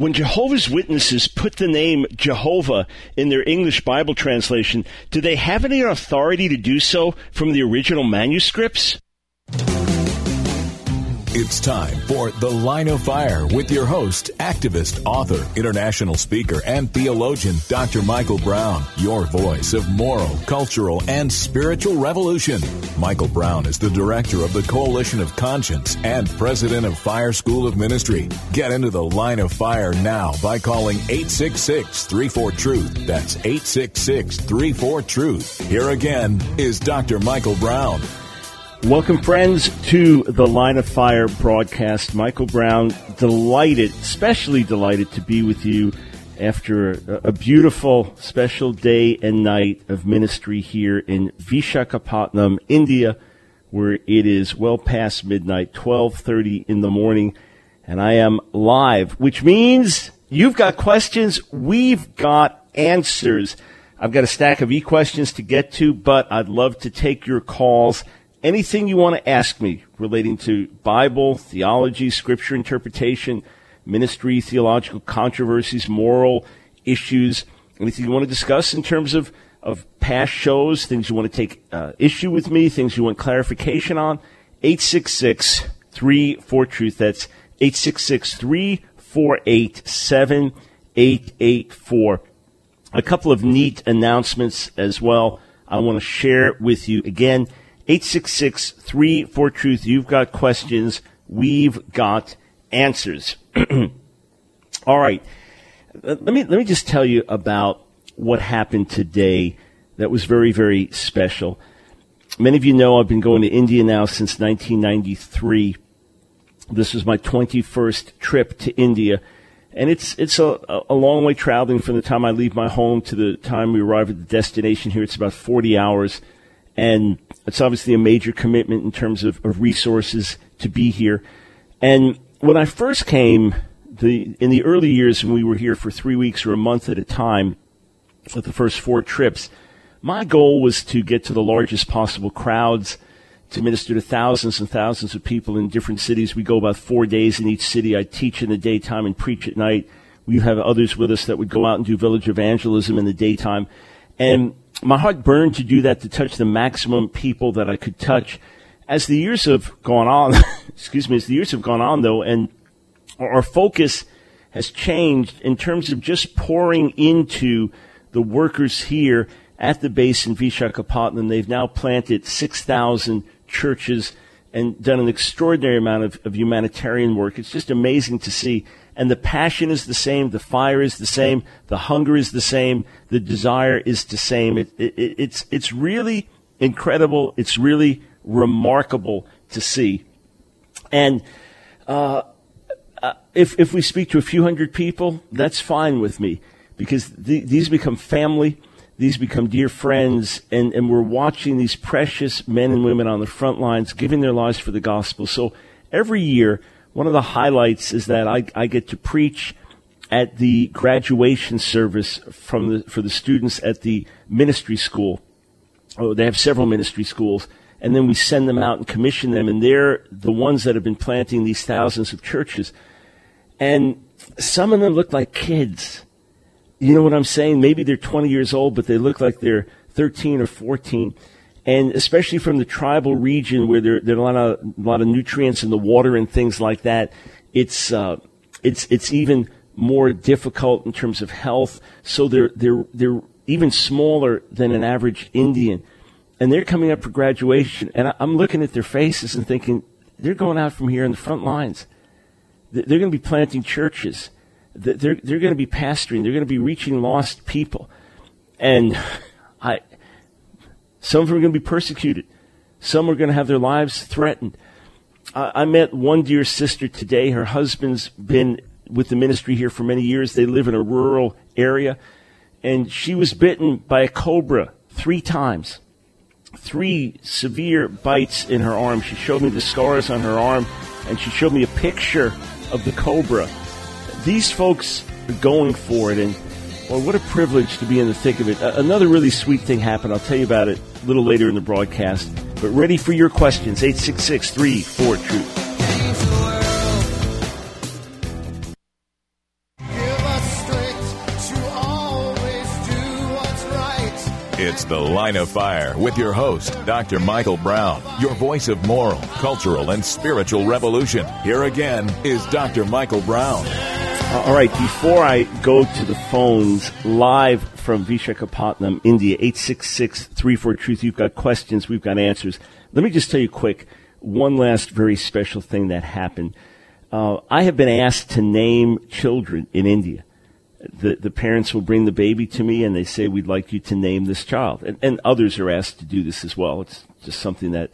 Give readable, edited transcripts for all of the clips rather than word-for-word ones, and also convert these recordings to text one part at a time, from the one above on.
When Jehovah's Witnesses put the name Jehovah in their English Bible translation, do they have any authority to do so from the original manuscripts? It's time for The Line of Fire with your host, activist, author, international speaker, and theologian, Dr. Michael Brown, your voice of moral, cultural, and spiritual revolution. Michael Brown is the director of the Coalition of Conscience and president of Fire School of Ministry. Get into The Line of Fire now by calling 866-34-TRUTH. That's 866-34-TRUTH. Here again is Dr. Michael Brown. Welcome, friends, to the Line of Fire broadcast. Michael Brown, especially delighted to be with you after a beautiful, special day and night of ministry here in Visakhapatnam, India, where it is well past midnight, 12:30 in the morning, and I am live, which means you've got questions, we've got answers. I've got a stack of e-questions to get to, but I'd love to take your calls. Anything you want to ask me relating to Bible, theology, scripture interpretation, ministry, theological controversies, moral issues, anything you want to discuss in terms of past shows, things you want to take issue with me, things you want clarification on, 866-34-TRUTH. That's 866-348-7884. A couple of neat announcements as well I want to share with you. Again, 866-34-TRUTH. You've got questions. We've got answers. All right. Let me just tell you about what happened today that was very, very special. Many of you know I've been going to India now since 1993. This was my 21st trip to India. And it's a long way traveling from the time I leave my home to the time we arrive at the destination here. It's about 40 hours. And it's obviously a major commitment in terms of resources to be here. And when I first came, in the early years when we were here for 3 weeks or a month at a time, with the first 4 trips, my goal was to get to the largest possible crowds, to minister to thousands and thousands of people in different cities. We go about 4 days in each city. I teach in the daytime and preach at night. We have others with us that would go out and do village evangelism in the daytime. And my heart burned to do that, to touch the maximum people that I could touch. As the years have gone on, though, and our focus has changed in terms of just pouring into the workers here at the base in Visakhapatnam. They've now planted 6,000 churches and done an extraordinary amount of humanitarian work. It's just amazing to see. And the passion is the same, the fire is the same, the hunger is the same, the desire is the same. It's really incredible. It's really remarkable to see. And if we speak to a few hundred people, that's fine with me, because these become family, these become dear friends, and we're watching these precious men and women on the front lines giving their lives for the gospel. So every year, one of the highlights is that I get to preach at the graduation service for the students at the ministry school. Oh, they have several ministry schools, and then we send them out and commission them, and they're the ones that have been planting these thousands of churches. And some of them look like kids. You know what I'm saying? Maybe they're 20 years old, but they look like they're 13 or 14. And especially from the tribal region where there are a lot of nutrients in the water and things like that, it's even more difficult in terms of health. So they're even smaller than an average Indian, and they're coming up for graduation. And I'm looking at their faces and thinking, they're going out from here in the front lines. They're going to be planting churches. They're going to be pastoring. They're going to be reaching lost people, and some of them are going to be persecuted. Some are going to have their lives threatened. I met one dear sister today. Her husband's been with the ministry here for many years. They live in a rural area, and she was bitten by a cobra 3 times. 3 severe bites in her arm. She showed me the scars on her arm, and she showed me a picture of the cobra. These folks are going for it, and well, what a privilege to be in the thick of it. Another really sweet thing happened. I'll tell you about it a little later in the broadcast. But ready for your questions, 866-34-TRUTH. It's The Line of Fire with your host, Dr. Michael Brown, your voice of moral, cultural, and spiritual revolution. Here again is Dr. Michael Brown. All right, before I go to the phones live from Vishakhapatnam, India, 866-34-TRUTH, you've got questions, we've got answers. Let me just tell you quick, one last very special thing that happened. I have been asked to name children in India. The parents will bring the baby to me and they say, we'd like you to name this child. And others are asked to do this as well. It's just something that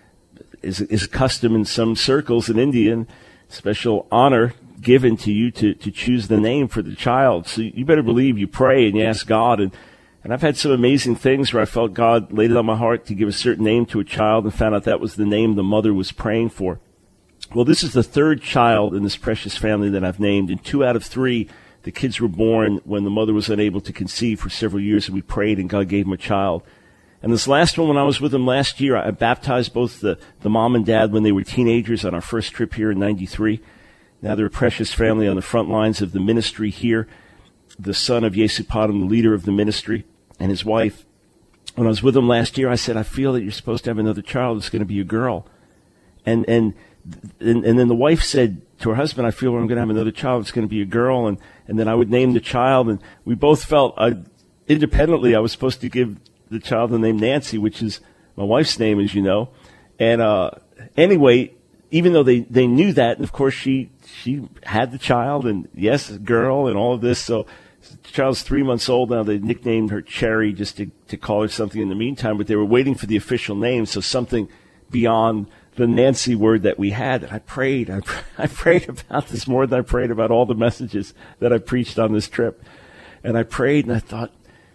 is custom in some circles in India, and special honor given to you to choose the name for the child. So you better believe you pray and you ask God. And I've had some amazing things where I felt God laid it on my heart to give a certain name to a child and found out that was the name the mother was praying for. Well, this is the third child in this precious family that I've named, and 2 out of 3, the kids were born when the mother was unable to conceive for several years, and we prayed and God gave them a child. And this last one, when I was with them last year, I baptized both the mom and dad when they were teenagers on our first trip here in 93. Now they're a precious family on the front lines of the ministry here. The son of Yesupadam, the leader of the ministry, and his wife. When I was with them last year, I said, I feel that you're supposed to have another child. It's going to be a girl. And then the wife said to her husband, I feel I'm going to have another child. It's going to be a girl. And then I would name the child. And we both felt independently I was supposed to give the child the name Nancy, which is my wife's name, as you know. And anyway, even though they knew that, and of course she had the child, and yes, a girl, and all of this. So the child's 3 months old now. They nicknamed her Cherry just to call her something in the meantime. But they were waiting for the official name, so something beyond the Nancy word that we had. And I prayed about this more than I prayed about all the messages that I preached on this trip. And I prayed and I thought,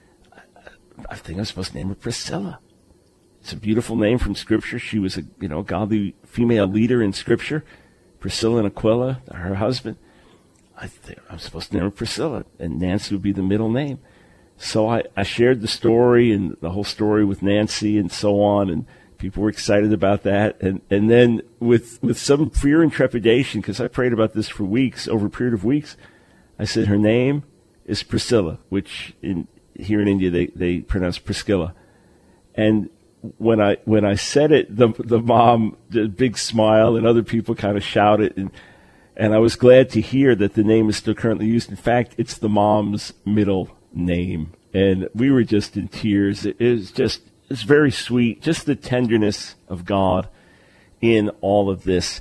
I think I'm supposed to name her Priscilla. It's a beautiful name from Scripture. She was a godly female leader in Scripture. Priscilla and Aquila, her husband. I think I'm supposed to name her Priscilla, and Nancy would be the middle name. So I shared the story and the whole story with Nancy and so on, and people were excited about that. And then with some fear and trepidation, because I prayed about this for weeks, over a period of weeks, I said her name is Priscilla, which here in India they pronounce Priscilla. And when I said it, the mom did a big smile, and other people kind of shouted, and I was glad to hear that the name is still currently used. In fact, it's the mom's middle name. And we were just in tears. It's very sweet, just the tenderness of God in all of this.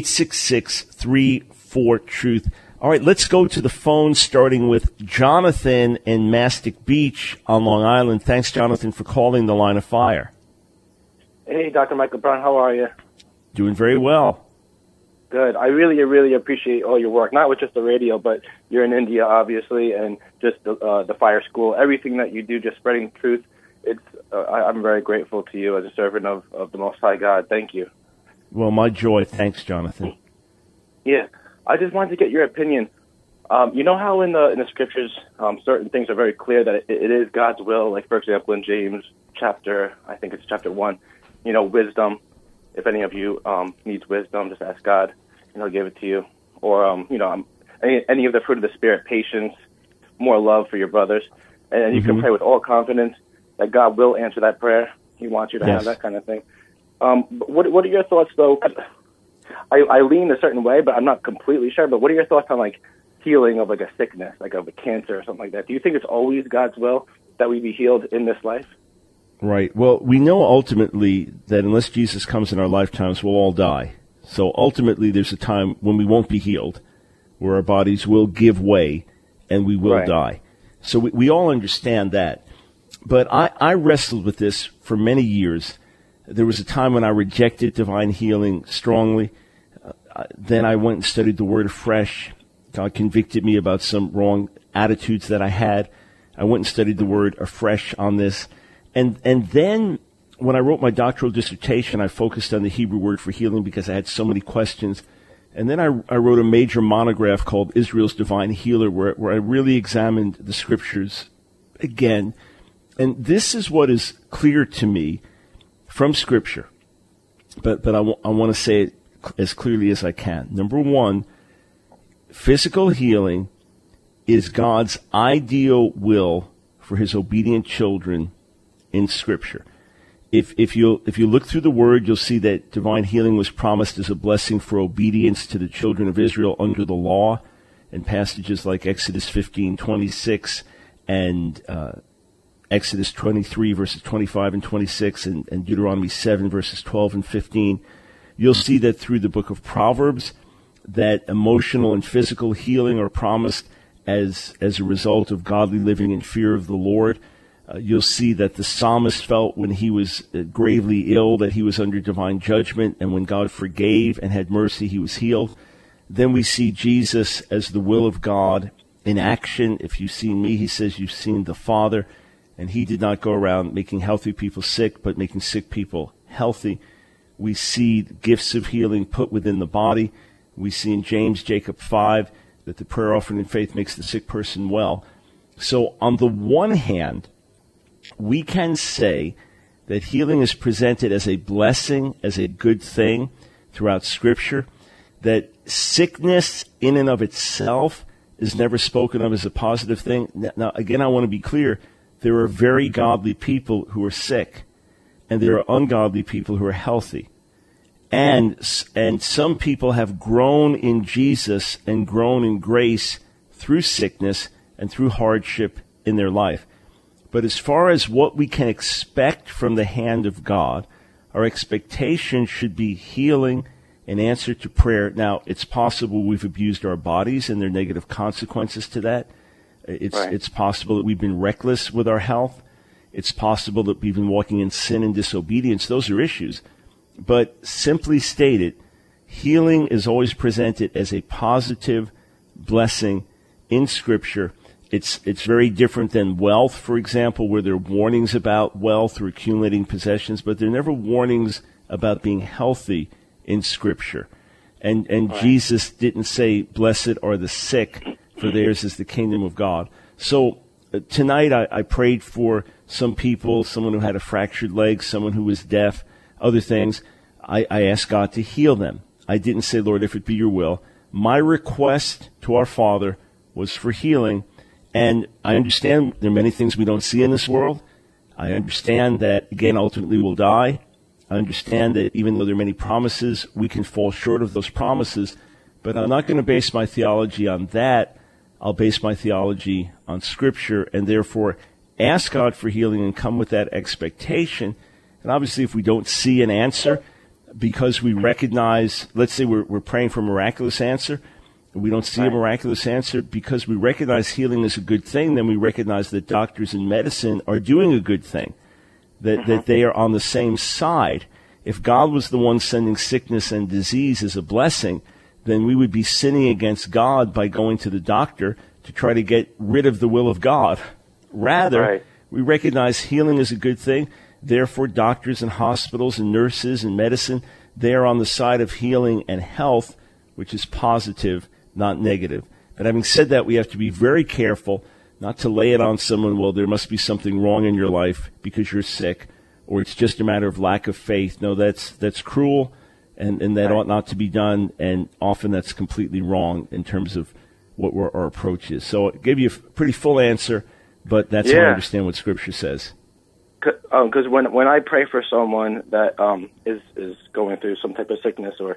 866-34-TRUTH. All right, let's go to the phone, starting with Jonathan in Mastic Beach on Long Island. Thanks, Jonathan, for calling the Line of Fire. Hey, Dr. Michael Brown, how are you? Doing very well. Good. I really, really appreciate all your work, not with just the radio, but you're in India, obviously, and just the Fire School, everything that you do, just spreading truth. I'm very grateful to you as a servant of the Most High God. Thank you. Well, my joy. Thanks, Jonathan. Yeah. I just wanted to get your opinion. You know how in the Scriptures, certain things are very clear that it is God's will, like, for example, in James chapter 1, wisdom. If any of you needs wisdom, just ask God, and He'll give it to you. Or, any of the fruit of the Spirit, patience, more love for your brothers. And you can pray with all confidence that God will answer that prayer. He wants you to have that kind of thing. What are your thoughts, though? I lean a certain way, but I'm not completely sure. But what are your thoughts on, like, healing of, like, a sickness, like of a cancer or something like that? Do you think it's always God's will that we be healed in this life? Right. Well, we know ultimately that unless Jesus comes in our lifetimes, we'll all die. So ultimately there's a time when we won't be healed, where our bodies will give way and we will die. So we all understand that. But I wrestled with this for many years. There was a time when I rejected divine healing strongly. Then I went and studied the Word afresh. God convicted me about some wrong attitudes that I had. I went and studied the Word afresh on this. And then when I wrote my doctoral dissertation, I focused on the Hebrew word for healing because I had so many questions. And then I wrote a major monograph called Israel's Divine Healer, where I really examined the Scriptures again. And this is what is clear to me from Scripture. But I want to say it as clearly as I can. Number one, physical healing is God's ideal will for His obedient children in Scripture. If you look through the Word, you'll see that divine healing was promised as a blessing for obedience to the children of Israel under the law, in passages like Exodus 15:26 and Exodus 23 verses 25 and 26 and Deuteronomy 7 verses 12 and 15. You'll see that through the book of Proverbs that emotional and physical healing are promised as a result of godly living in fear of the Lord. You'll see that the psalmist felt when he was gravely ill that he was under divine judgment, and when God forgave and had mercy, he was healed. Then we see Jesus as the will of God in action. If you've seen me, he says, you've seen the Father. And he did not go around making healthy people sick, but making sick people healthy. We see gifts of healing put within the body. We see in James, Jacob 5, that the prayer offered in faith makes the sick person well. So on the one hand, we can say that healing is presented as a blessing, as a good thing throughout Scripture, that sickness in and of itself is never spoken of as a positive thing. Now, again, I want to be clear. There are very godly people who are sick, and there are ungodly people who are healthy. And some people have grown in Jesus and grown in grace through sickness and through hardship in their life. But as far as what we can expect from the hand of God, our expectation should be healing and answer to prayer. Now, it's possible we've abused our bodies and there are negative consequences to that. It's possible that we've been reckless with our health. It's possible that we've been walking in sin and disobedience. Those are issues. But simply stated, healing is always presented as a positive blessing in Scripture. It's very different than wealth, for example, where there are warnings about wealth or accumulating possessions, but there are never warnings about being healthy in Scripture. And Jesus didn't say, blessed are the sick, for theirs is the kingdom of God. So tonight I prayed for some people, someone who had a fractured leg, someone who was deaf, other things. I asked God to heal them. I didn't say, Lord, if it be your will. My request to our Father was for healing. And I understand there are many things we don't see in this world. I understand that, again, ultimately we'll die. I understand that even though there are many promises, we can fall short of those promises. But I'm not going to base my theology on that. I'll base my theology on Scripture, and therefore ask God for healing and come with that expectation. And obviously, if we don't see an answer, because we recognize, let's say we're praying for a miraculous answer, and we don't see a miraculous answer, because we recognize healing is a good thing, then we recognize that doctors in medicine are doing a good thing, that they are on the same side. If God was the one sending sickness and disease as a blessing, then we would be sinning against God by going to the doctor to try to get rid of the will of God. Rather, we recognize healing is a good thing. Therefore, doctors and hospitals and nurses and medicine, they are on the side of healing and health, which is positive, not negative. But having said that, we have to be very careful not to lay it on someone, well, there must be something wrong in your life because you're sick, or it's just a matter of lack of faith. No, that's cruel. And that ought not to be done, and often that's completely wrong in terms of what our approach is. So I gave you a pretty full answer, but that's how I understand what Scripture says. Because when I pray for someone that is going through some type of sickness, or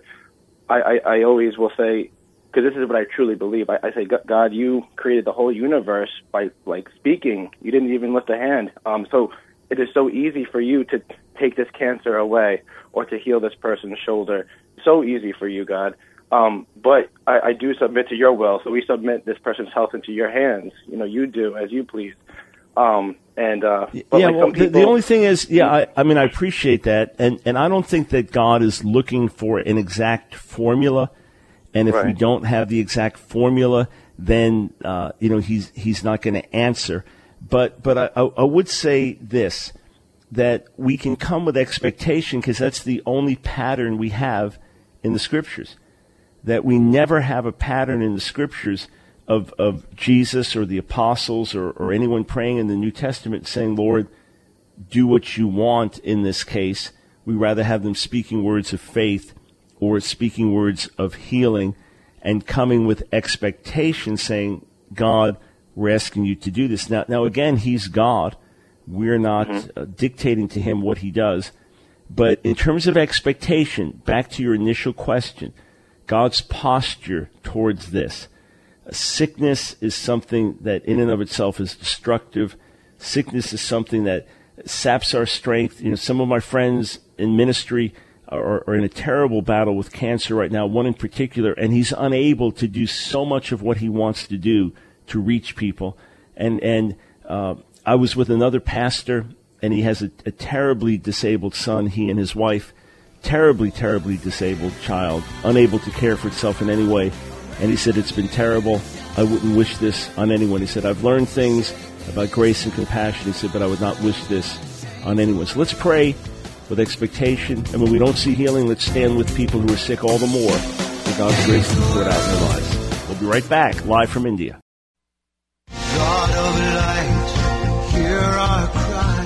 I always will say, because this is what I truly believe, I say, God, you created the whole universe by speaking. You didn't even lift a hand. So it is so easy for you to take this cancer away or to heal this person's shoulder. So easy for you, God. But I do submit to your will. So we submit this person's health into your hands. You do as you please. The only thing is, I appreciate that. And I don't think that God is looking for an exact formula. And if we don't have the exact formula, then, he's not going to answer. But I would say this, that we can come with expectation because that's the only pattern we have in the Scriptures. That we never have a pattern in the Scriptures of Jesus or the apostles or anyone praying in the New Testament saying, Lord, do what you want in this case. We rather have them speaking words of faith or speaking words of healing and coming with expectation saying, God, we're asking you to do this. Now again, he's God. We're not dictating to him what he does. But in terms of expectation, back to your initial question, God's posture towards this. Sickness is something that in and of itself is destructive. Sickness is something that saps our strength. Some of my friends in ministry are in a terrible battle with cancer right now, one in particular, and he's unable to do so much of what he wants to do to reach people. And I was with another pastor, and he has a terribly disabled son, he and his wife, terribly, terribly disabled child, unable to care for itself in any way. And he said, it's been terrible. I wouldn't wish this on anyone. He said, I've learned things about grace and compassion. He said, but I would not wish this on anyone. So let's pray with expectation. And when we don't see healing, let's stand with people who are sick all the more for God's grace to be poured out in their lives. We'll be right back, live from India. God of light, hear our cry,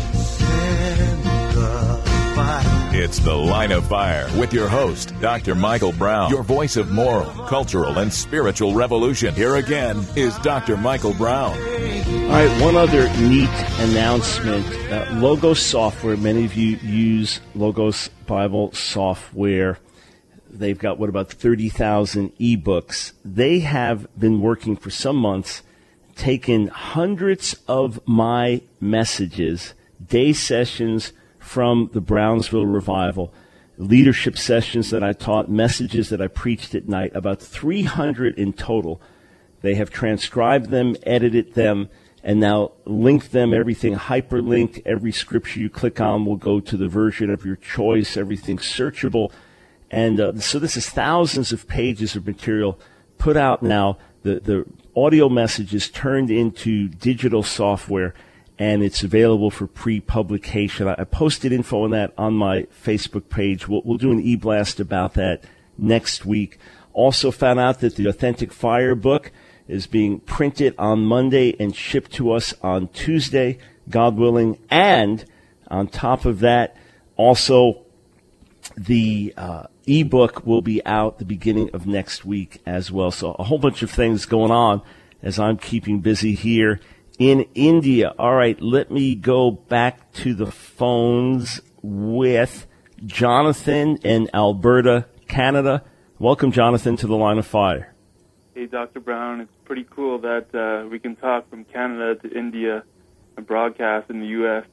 send the fire. It's The Line of Fire with your host, Dr. Michael Brown, your voice of moral, cultural, and spiritual revolution. Here again is Dr. Michael Brown. All right, one other neat announcement. Logos Software, many of you use Logos Bible software. They've got, about 30,000 ebooks. They have been working for some months, taken hundreds of my messages, day sessions from the Brownsville Revival, leadership sessions that I taught, messages that I preached at night, about 300 in total. They have transcribed them, edited them, and now linked them, everything hyperlinked. Every scripture you click on will go to the version of your choice, everything searchable. And so this is thousands of pages of material put out now. The audio messages turned into digital software, and it's available for pre-publication. I posted info on that on my Facebook page. We'll do an e-blast about that next week. Also found out that the Authentic Fire book is being printed on Monday and shipped to us on Tuesday, God willing. And on top of that, also the ebook will be out the beginning of next week as well. So a whole bunch of things going on as I'm keeping busy here in India. All right, let me go back to the phones with Jonathan in Alberta, Canada. Welcome, Jonathan, to the Line of Fire. Hey, Dr. Brown. It's pretty cool that we can talk from Canada to India and broadcast in the U.S.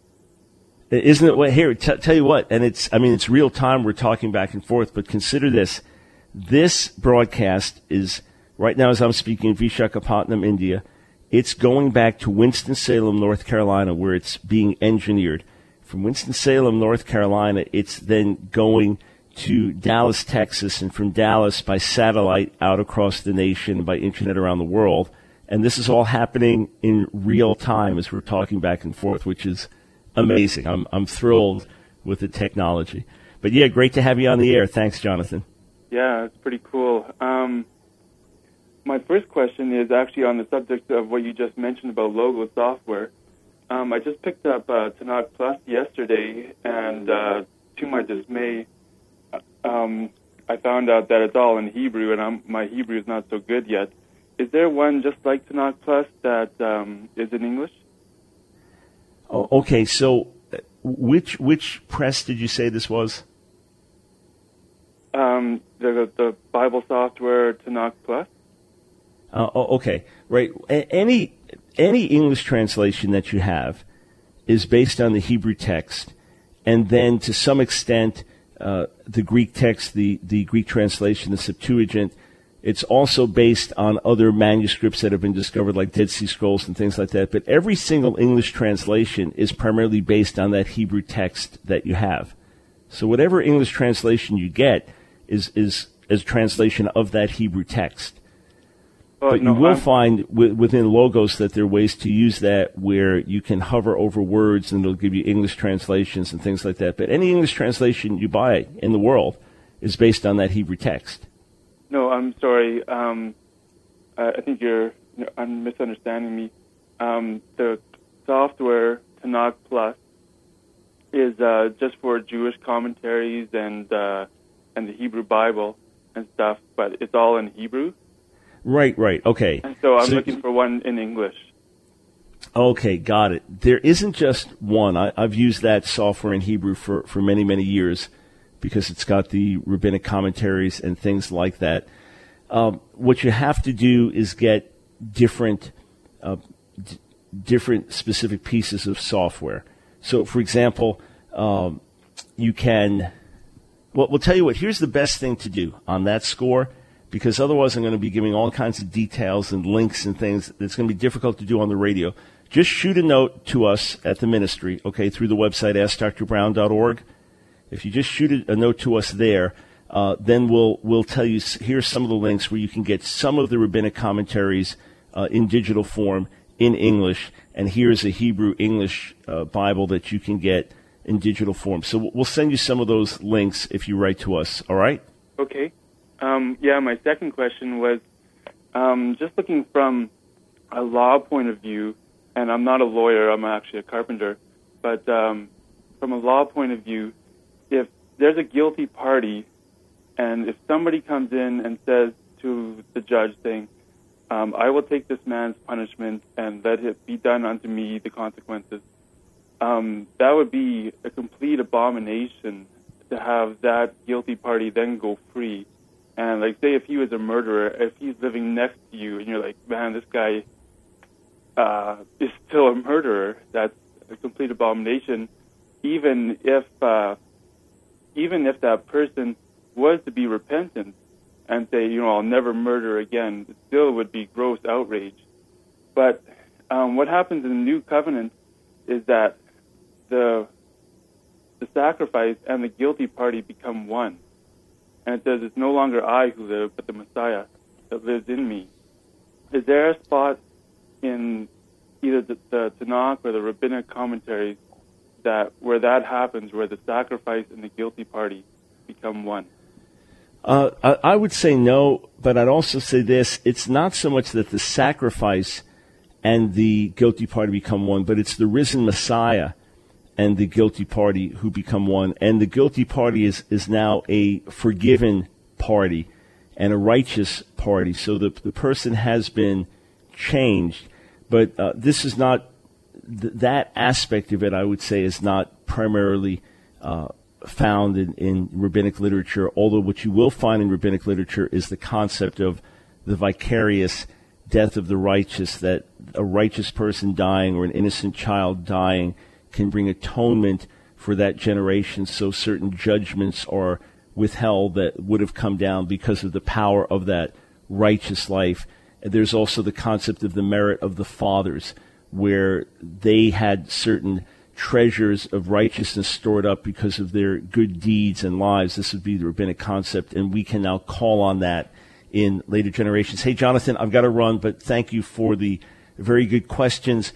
Isn't it? Well, here, tell you what, and it's real time. We're talking back and forth, but consider this. This broadcast is, right now as I'm speaking, in Visakhapatnam, India. It's going back to Winston-Salem, North Carolina, where it's being engineered. From Winston-Salem, North Carolina, it's then going to Dallas, Texas, and from Dallas by satellite out across the nation, by internet around the world. And this is all happening in real time as we're talking back and forth, which is amazing. I'm thrilled with the technology. But yeah, great to have you on the air. Thanks, Jonathan. Yeah, it's pretty cool. My first question is actually on the subject of what you just mentioned about Logos software. I just picked up Tanakh Plus yesterday, and to my dismay, I found out that it's all in Hebrew, and my Hebrew is not so good yet. Is there one just like Tanakh Plus that is in English? Oh, okay, so which press did you say this was? The Bible software Tanakh Plus. Okay, right. Any English translation that you have is based on the Hebrew text, and then to some extent the Greek text, the Greek translation, the Septuagint. It's also based on other manuscripts that have been discovered, like Dead Sea Scrolls and things like that. But every single English translation is primarily based on that Hebrew text that you have. So whatever English translation you get is a translation of that Hebrew text. But you will find within Logos that there are ways to use that where you can hover over words and it'll give you English translations and things like that. But any English translation you buy in the world is based on that Hebrew text. No, I'm sorry. I think you're misunderstanding me. The software Tanakh Plus is just for Jewish commentaries and the Hebrew Bible and stuff, but it's all in Hebrew. Right, okay. And so I'm looking for one in English. Okay, got it. There isn't just one. I've used that software in Hebrew for many, many years because it's got the rabbinic commentaries and things like that. What you have to do is get different specific pieces of software. So, for example, you can... Well, we'll tell you what, here's the best thing to do on that score, because otherwise I'm going to be giving all kinds of details and links and things that's going to be difficult to do on the radio. Just shoot a note to us at the ministry, okay, through the website, AskDrBrown.org. If you just shoot a note to us there, then we'll tell you, here's some of the links where you can get some of the rabbinic commentaries in digital form in English, and here's a Hebrew-English Bible that you can get in digital form. So we'll send you some of those links if you write to us, all right? Okay. My second question was just looking from a law point of view, and I'm not a lawyer, I'm actually a carpenter, but from a law point of view, if there's a guilty party, and if somebody comes in and says to the judge saying, I will take this man's punishment and let it be done unto me the consequences, that would be a complete abomination to have that guilty party then go free. And, like, say if he was a murderer, if he's living next to you and you're like, man, this guy is still a murderer, that's a complete abomination, even if that person was to be repentant and say, I'll never murder again, it still would be gross outrage. But what happens in the New Covenant is that the sacrifice and the guilty party become one. And it says, it's no longer I who live, but the Messiah that lives in me. Is there a spot in either the Tanakh or the rabbinic commentaries where that happens, where the sacrifice and the guilty party become one? I would say no, but I'd also say this. It's not so much that the sacrifice and the guilty party become one, but it's the risen Messiah and the guilty party who become one. And the guilty party is now a forgiven party and a righteous party. So the person has been changed. But this is not, that aspect of it, I would say, is not primarily found in rabbinic literature, although what you will find in rabbinic literature is the concept of the vicarious death of the righteous, that a righteous person dying or an innocent child dying can bring atonement for that generation, so certain judgments are withheld that would have come down because of the power of that righteous life. And there's also the concept of the merit of the fathers, where they had certain treasures of righteousness stored up because of their good deeds and lives. This would be the rabbinic concept, and we can now call on that in later generations. Hey, Jonathan, I've got to run, but thank you for the very good questions.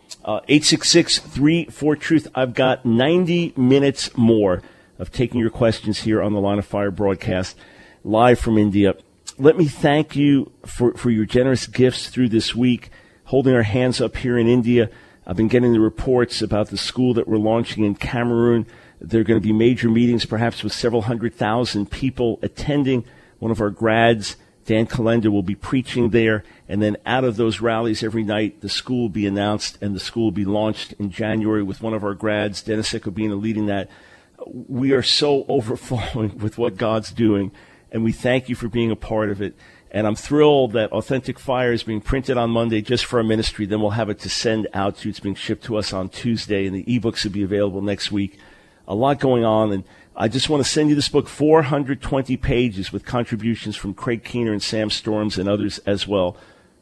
866-34-TRUTH. I've got 90 minutes more of taking your questions here on the Line of Fire broadcast live from India. Let me thank you for your generous gifts through this week, holding our hands up here in India. I've been getting the reports about the school that we're launching in Cameroon. There are going to be major meetings, perhaps with several 100,000 people attending. One of our grads, Dan Kalenda, will be preaching there. And then out of those rallies every night, the school will be announced, and the school will be launched in January with one of our grads, Dennis Ekobina, leading that. We are so overflowing with what God's doing, and we thank you for being a part of it. And I'm thrilled that Authentic Fire is being printed on Monday just for our ministry. Then we'll have it to send out to. It's being shipped to us on Tuesday, and the ebooks will be available next week. A lot going on, and I just want to send you this book, 420 pages with contributions from Craig Keener and Sam Storms and others as well.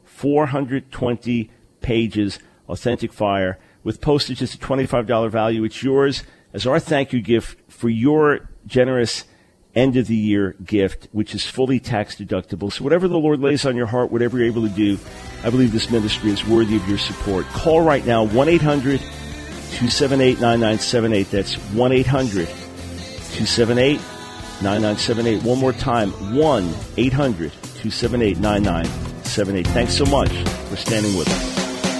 420 pages, Authentic Fire, with postage. It's a $25 value. It's yours as our thank you gift for your generous end-of-the-year gift, which is fully tax-deductible. So whatever the Lord lays on your heart, whatever you're able to do, I believe this ministry is worthy of your support. Call right now, 1-800-278-9978. That's 1-800-278-9978. One more time, 1-800-278-9978. Thanks so much for standing with us.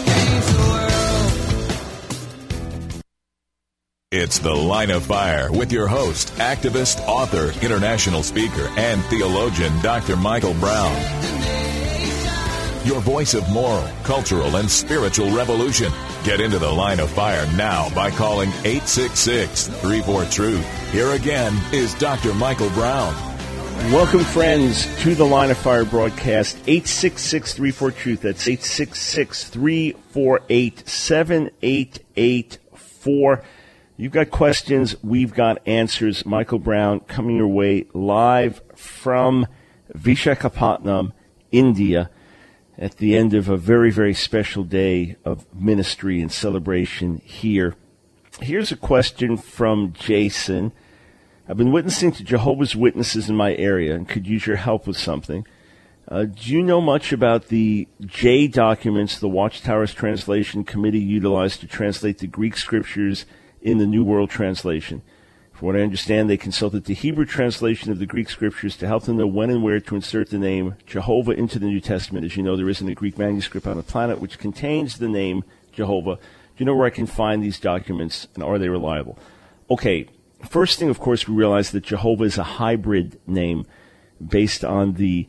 It's The Line of Fire with your host, activist, author, international speaker, and theologian, Dr. Michael Brown. your voice of moral, cultural, and spiritual revolution. Get into the Line of Fire now by calling 866-34-TRUTH. Here again is Dr. Michael Brown. Welcome, friends, to the Line of Fire broadcast. 866-34-TRUTH. That's 866-348-7884. You've got questions. We've got answers. Michael Brown coming your way live from Vishakhapatnam, India, at the end of a very, very special day of ministry and celebration here. Here's a question from Jason. I've been witnessing to Jehovah's Witnesses in my area and could use your help with something. Do you know much about the J documents the Watchtower's Translation Committee utilized to translate the Greek scriptures in the New World Translation? From what I understand, they consulted the Hebrew translation of the Greek scriptures to help them know when and where to insert the name Jehovah into the New Testament. As you know, there isn't a Greek manuscript on the planet which contains the name Jehovah. Do you know where I can find these documents, and are they reliable? Okay, first thing, of course, we realize that Jehovah is a hybrid name based on the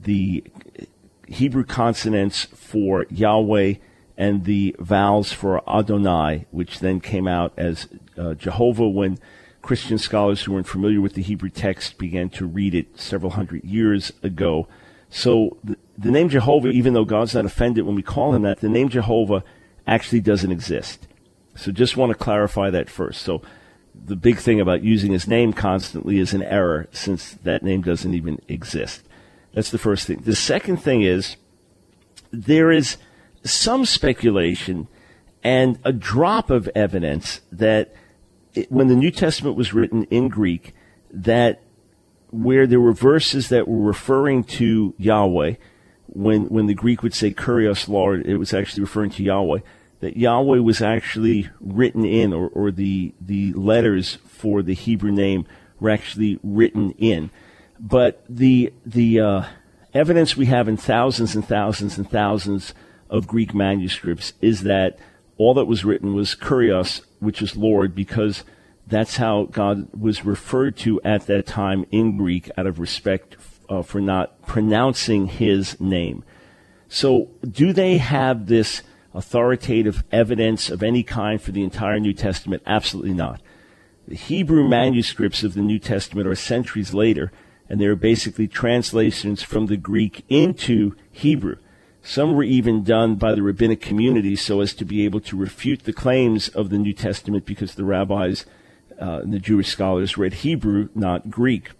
Hebrew consonants for Yahweh and the vowels for Adonai, which then came out as Jehovah when Christian scholars who weren't familiar with the Hebrew text began to read it several hundred years ago. So the name Jehovah, even though God's not offended when we call him that, the name Jehovah actually doesn't exist. So just want to clarify that first. So the big thing about using his name constantly is an error, since that name doesn't even exist. That's the first thing. The second thing is there is some speculation and a drop of evidence that when the New Testament was written in Greek, that where there were verses that were referring to Yahweh, when the Greek would say Kurios, Lord, it was actually referring to Yahweh, that Yahweh was actually written in, or the letters for the Hebrew name were actually written in. But the evidence we have in thousands and thousands and thousands of Greek manuscripts is that all that was written was Kurios, which is Lord, because that's how God was referred to at that time in Greek out of respect for not pronouncing his name. So do they have this authoritative evidence of any kind for the entire New Testament? Absolutely not. The Hebrew manuscripts of the New Testament are centuries later, and they're basically translations from the Greek into Hebrew. Some were even done by the rabbinic community so as to be able to refute the claims of the New Testament, because the rabbis and the Jewish scholars read Hebrew, not Greek.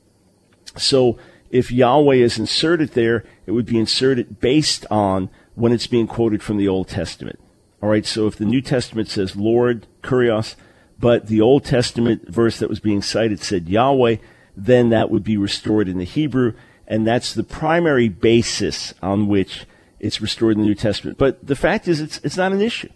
So if Yahweh is inserted there, it would be inserted based on when it's being quoted from the Old Testament. All right, so if the New Testament says Lord, Kurios, but the Old Testament verse that was being cited said Yahweh, then that would be restored in the Hebrew, and that's the primary basis on which it's restored in the New Testament. But the fact is, it's not an issue.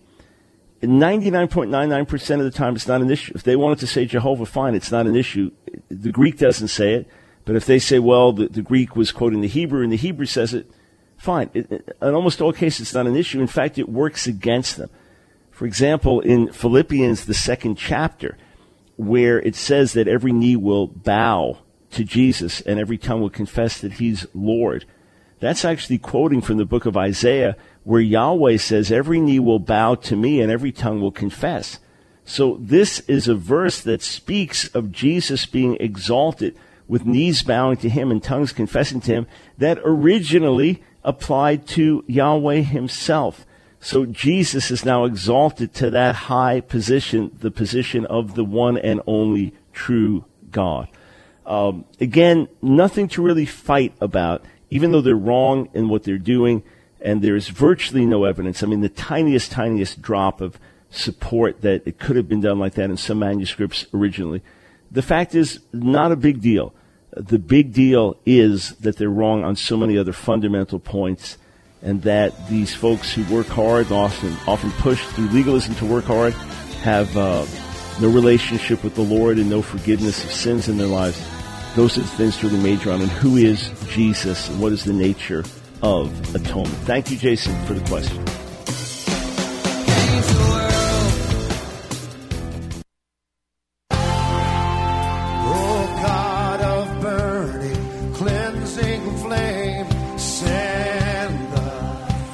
99.99% of the time, it's not an issue. If they wanted to say Jehovah, fine, it's not an issue. The Greek doesn't say it, but if they say, well, the Greek was quoting the Hebrew, and the Hebrew says it, fine. In almost all cases, it's not an issue. In fact, it works against them. For example, in Philippians, the 2nd chapter, where it says that every knee will bow to Jesus and every tongue will confess that he's Lord, that's actually quoting from the book of Isaiah, where Yahweh says, every knee will bow to me and every tongue will confess. So this is a verse that speaks of Jesus being exalted, with knees bowing to him and tongues confessing to him, that originally applied to Yahweh himself. So Jesus is now exalted to that high position, the position of the one and only true God. Again, nothing to really fight about, even though they're wrong in what they're doing, and there's virtually no evidence. I mean, the tiniest drop of support that it could have been done like that in some manuscripts originally. The fact is, not a big deal. The big deal is that they're wrong on so many other fundamental points, and that these folks who work hard, often pushed through legalism to work hard, have no relationship with the Lord and no forgiveness of sins in their lives. Those are the things to really major on. And who is Jesus, and what is the nature of atonement? Thank you, Jason, for the question. Oh, God of burning, cleansing flame, send the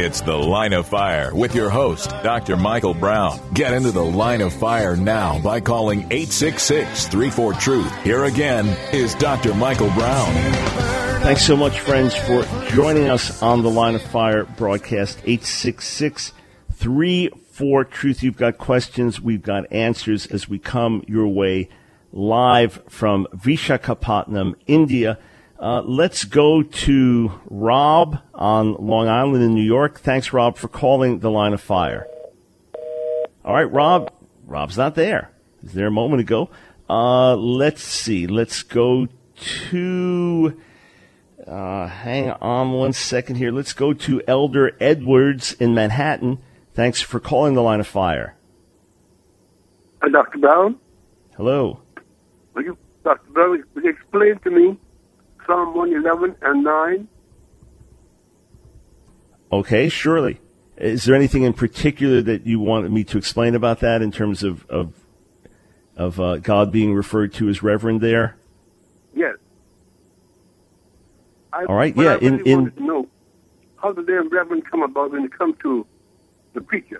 It's The Line of Fire with your host, Dr. Michael Brown. Get into the Line of Fire now by calling 866-34-TRUTH. Here again is Dr. Michael Brown. Thanks so much, friends, for joining us on the Line of Fire broadcast. 866-34-TRUTH. You've got questions, we've got answers as we come your way live from Visakhapatnam, India. Let's go to Rob on Long Island in New York. Thanks, Rob, for calling the Line of Fire. All right, Rob. Rob's not there. He was there a moment ago. Let's see. Let's go to... hang on one second here. Let's go to Elder Edwards in Manhattan. Thanks for calling the Line of Fire. Dr. Brown? Hello. Dr. Brown, would you explain to me Psalm 111 and 9? Okay, surely. Is there anything in particular that you wanted me to explain about that in terms of God being referred to as Reverend there? Yes. All right, I yeah. really wanted to know, how did the Reverend come about when it comes to the preacher?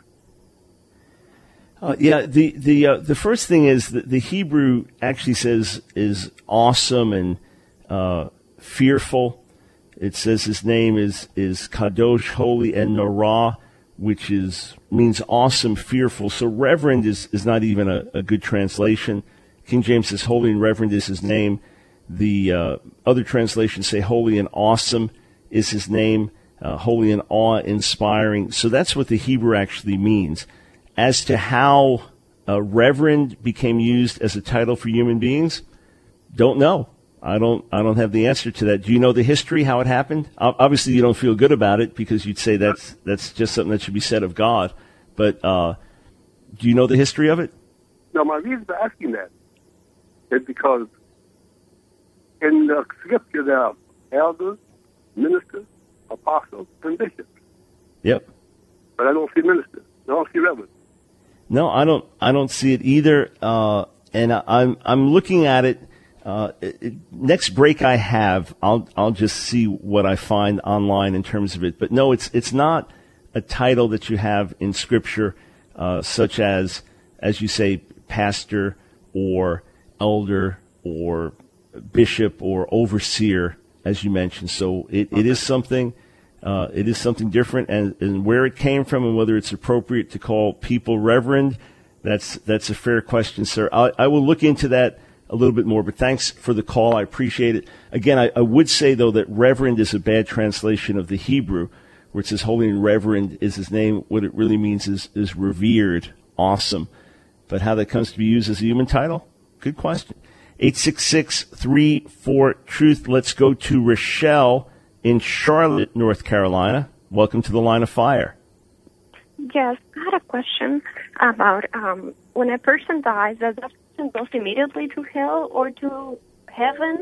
The first thing is that the Hebrew actually says is awesome and fearful. It says his name is Kadosh, holy, and Norah, which means awesome, fearful. So reverend is not even a good translation. King James says holy and reverend is his name. The other translations say holy and awesome is his name, holy and awe-inspiring. So that's what the Hebrew actually means. As to how reverend became used as a title for human beings, don't know. I don't have the answer to that. Do you know the history, how it happened? Obviously, you don't feel good about it because you'd say that's just something that should be said of God. But do you know the history of it? No, my reason for asking that is because in the scripture there are elders, ministers, apostles, and bishops. Yep. But I don't see ministers. I don't see reverends. No, I don't see it either. And I'm looking at it. Next break I have, I'll just see what I find online in terms of it. But no, it's not a title that you have in Scripture, such as you say, pastor or elder or bishop or overseer, as you mentioned. So it is something. It is something different, and where it came from and whether it's appropriate to call people reverend, that's a fair question, sir. I will look into that a little bit more, but thanks for the call. I appreciate it. Again, I would say, though, that reverend is a bad translation of the Hebrew, where it says holy and reverend is his name. What it really means is revered, awesome. But how that comes to be used as a human title? Good question. 866-34-TRUTH. Let's go to Rochelle in Charlotte, North Carolina. Welcome to the Line of Fire. Yes, I had a question about when a person dies, does that person go immediately to hell or to heaven?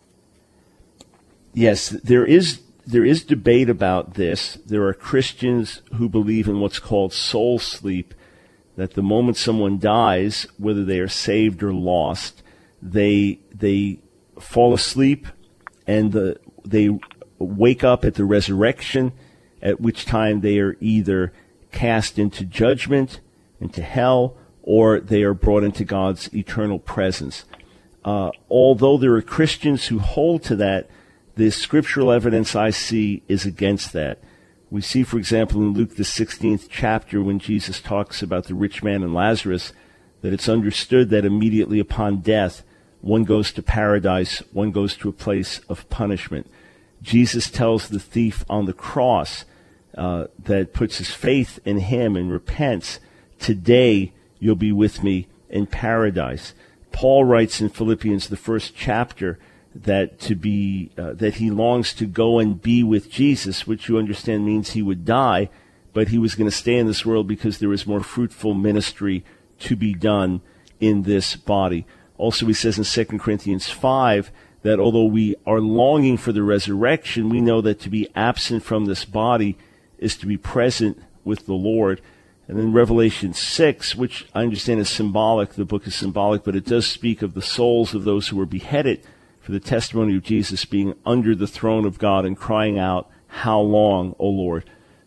Yes, there is debate about this. There are Christians who believe in what's called soul sleep, that the moment someone dies, whether they are saved or lost, they fall asleep and they wake up at the resurrection, at which time they are either cast into judgment, into hell, or they are brought into God's eternal presence. Although there are Christians who hold to that, the scriptural evidence I see is against that. We see, for example, in Luke the 16th chapter, when Jesus talks about the rich man and Lazarus, that it's understood that immediately upon death, one goes to paradise, one goes to a place of punishment. Jesus tells the thief on the cross that puts his faith in him and repents, today you'll be with me in paradise. Paul writes in Philippians, the first chapter, that that he longs to go and be with Jesus, which you understand means he would die, but he was going to stay in this world because there was more fruitful ministry to be done in this body. Also, he says in 2 Corinthians 5 that although we are longing for the resurrection, we know that to be absent from this body is to be present with the Lord. And then Revelation 6, which I understand is symbolic, the book is symbolic, but it does speak of the souls of those who were beheaded for the testimony of Jesus being under the throne of God and crying out, "How long, O Lord?"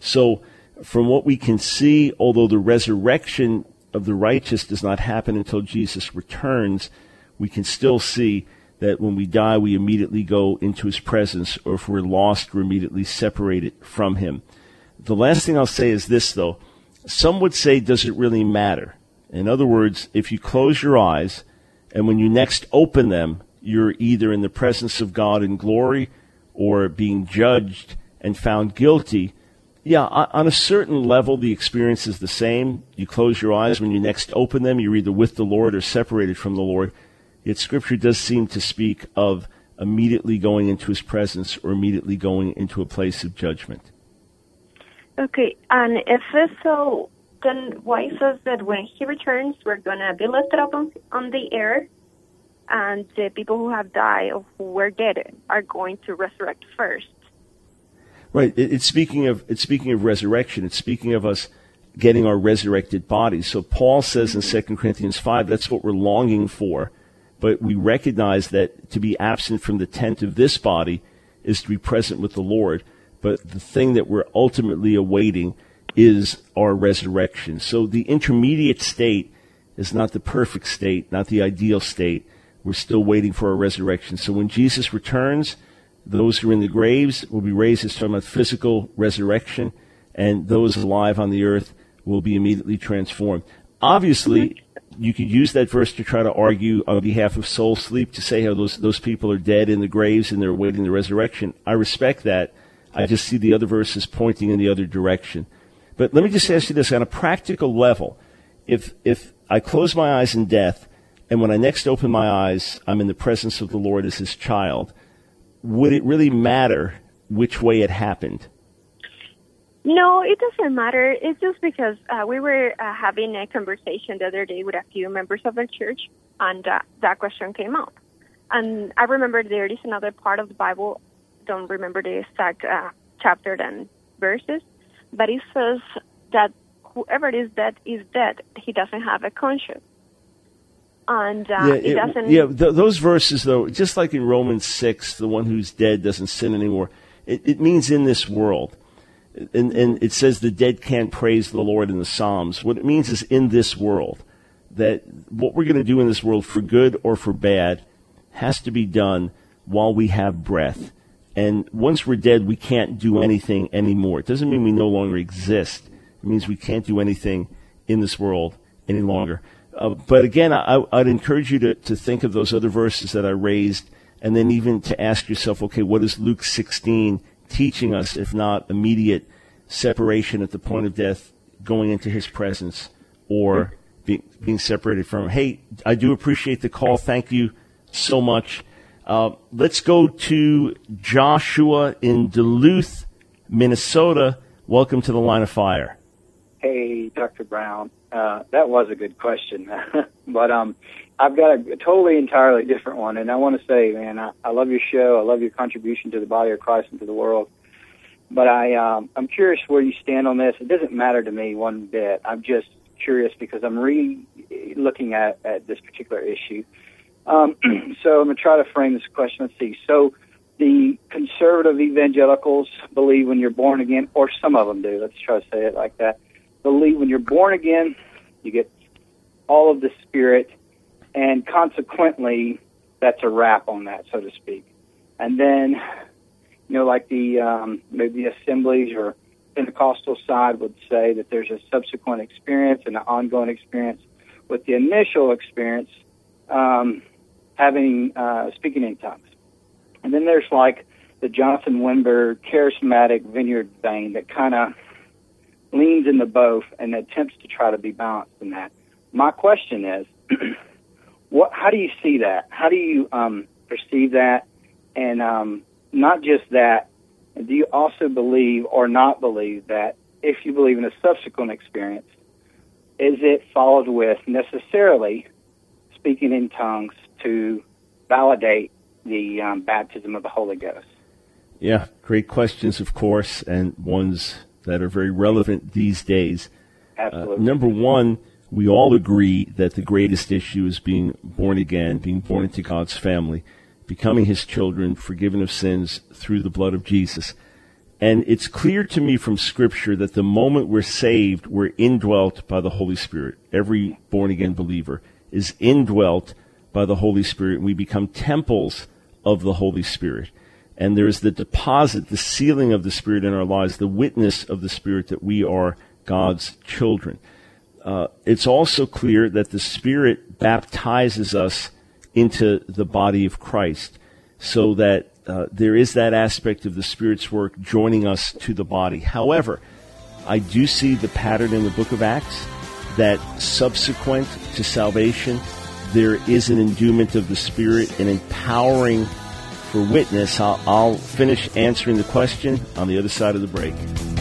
So from what we can see, although the resurrection of the righteous does not happen until Jesus returns, we can still see that when we die, we immediately go into his presence, or if we're lost, we're immediately separated from him. The last thing I'll say is this, though. Some would say, does it really matter? In other words, if you close your eyes, and when you next open them, you're either in the presence of God in glory or being judged and found guilty. Yeah, on a certain level, the experience is the same. You close your eyes. When you next open them, you're either with the Lord or separated from the Lord. Yet Scripture does seem to speak of immediately going into his presence or immediately going into a place of judgment. Okay, and if it's so, then why says that when he returns, we're going to be lifted up on the air, and the people who have died or who were dead are going to resurrect first? Right. It's speaking of resurrection. It's speaking of us getting our resurrected bodies. So Paul says in 2 Corinthians 5, that's what we're longing for. But we recognize that to be absent from the tent of this body is to be present with the Lord. But the thing that we're ultimately awaiting is our resurrection. So the intermediate state is not the perfect state, not the ideal state. We're still waiting for our resurrection. So when Jesus returns, those who are in the graves will be raised. It's talking about physical resurrection, and those alive on the earth will be immediately transformed. Obviously, you could use that verse to try to argue on behalf of soul sleep, to say how those people are dead in the graves and they're awaiting the resurrection. I respect that. I just see the other verses pointing in the other direction. But let me just ask you this, on a practical level. If I close my eyes in death, and when I next open my eyes, I'm in the presence of the Lord as his child, would it really matter which way it happened? No, it doesn't matter. It's just because we were having a conversation the other day with a few members of the church, and that question came up. And I remember there is another part of the Bible, don't remember the exact chapter and verses, but it says that whoever is dead, he doesn't have a conscience. And it doesn't... Yeah, those verses, though, just like in Romans 6, the one who's dead doesn't sin anymore, it means in this world. And it says the dead can't praise the Lord in the Psalms. What it means is in this world, that what we're going to do in this world, for good or for bad, has to be done while we have breath. And once we're dead, we can't do anything anymore. It doesn't mean we no longer exist. It means we can't do anything in this world any longer. But again, I'd encourage you to think of those other verses that I raised, and then even to ask yourself, okay, what is Luke 16 teaching us, if not immediate separation at the point of death, going into his presence, or being separated from him? Hey, I do appreciate the call. Thank you so much. Let's go to Joshua in Duluth, Minnesota. Welcome to the Line of Fire. Hey, Dr. Brown. That was a good question. But I've got a totally, entirely different one. And I want to say, man, I love your show. I love your contribution to the body of Christ and to the world. But I'm curious where you stand on this. It doesn't matter to me one bit. I'm just curious because I'm looking at this particular issue. So I'm going to try to frame this question. Let's see. So the conservative evangelicals believe when you're born again, or some of them do, let's try to say it like that, believe when you're born again, you get all of the Spirit, and consequently, that's a wrap on that, so to speak. And then, like the maybe the assemblies or Pentecostal side would say that there's a subsequent experience and an ongoing experience with the initial experience having speaking in tongues. And then there's like the Jonathan Wimber charismatic vineyard vein that kind of leans into both and attempts to try to be balanced in that. My question is, how do you see that? How do you perceive that? And not just that, do you also believe or not believe that if you believe in a subsequent experience, is it followed with necessarily speaking in tongues to validate the baptism of the Holy Ghost? Yeah, great questions, of course, and ones that are very relevant these days. Absolutely. Number one, we all agree that the greatest issue is being born again, being born into God's family, becoming his children, forgiven of sins through the blood of Jesus. And it's clear to me from Scripture that the moment we're saved, we're indwelt by the Holy Spirit. Every born-again believer is indwelt by the Holy Spirit, and we become temples of the Holy Spirit. And there is the deposit, the sealing of the Spirit in our lives, the witness of the Spirit that we are God's children. It's also clear that the Spirit baptizes us into the body of Christ, so that there is that aspect of the Spirit's work joining us to the body. However, I do see the pattern in the book of Acts that subsequent to salvation, there is an endowment of the Spirit, an empowering for witness. I'll finish answering the question on the other side of the break.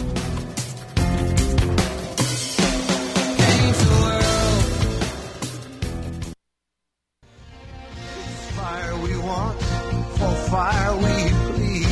Fire we want, for fire we bleed.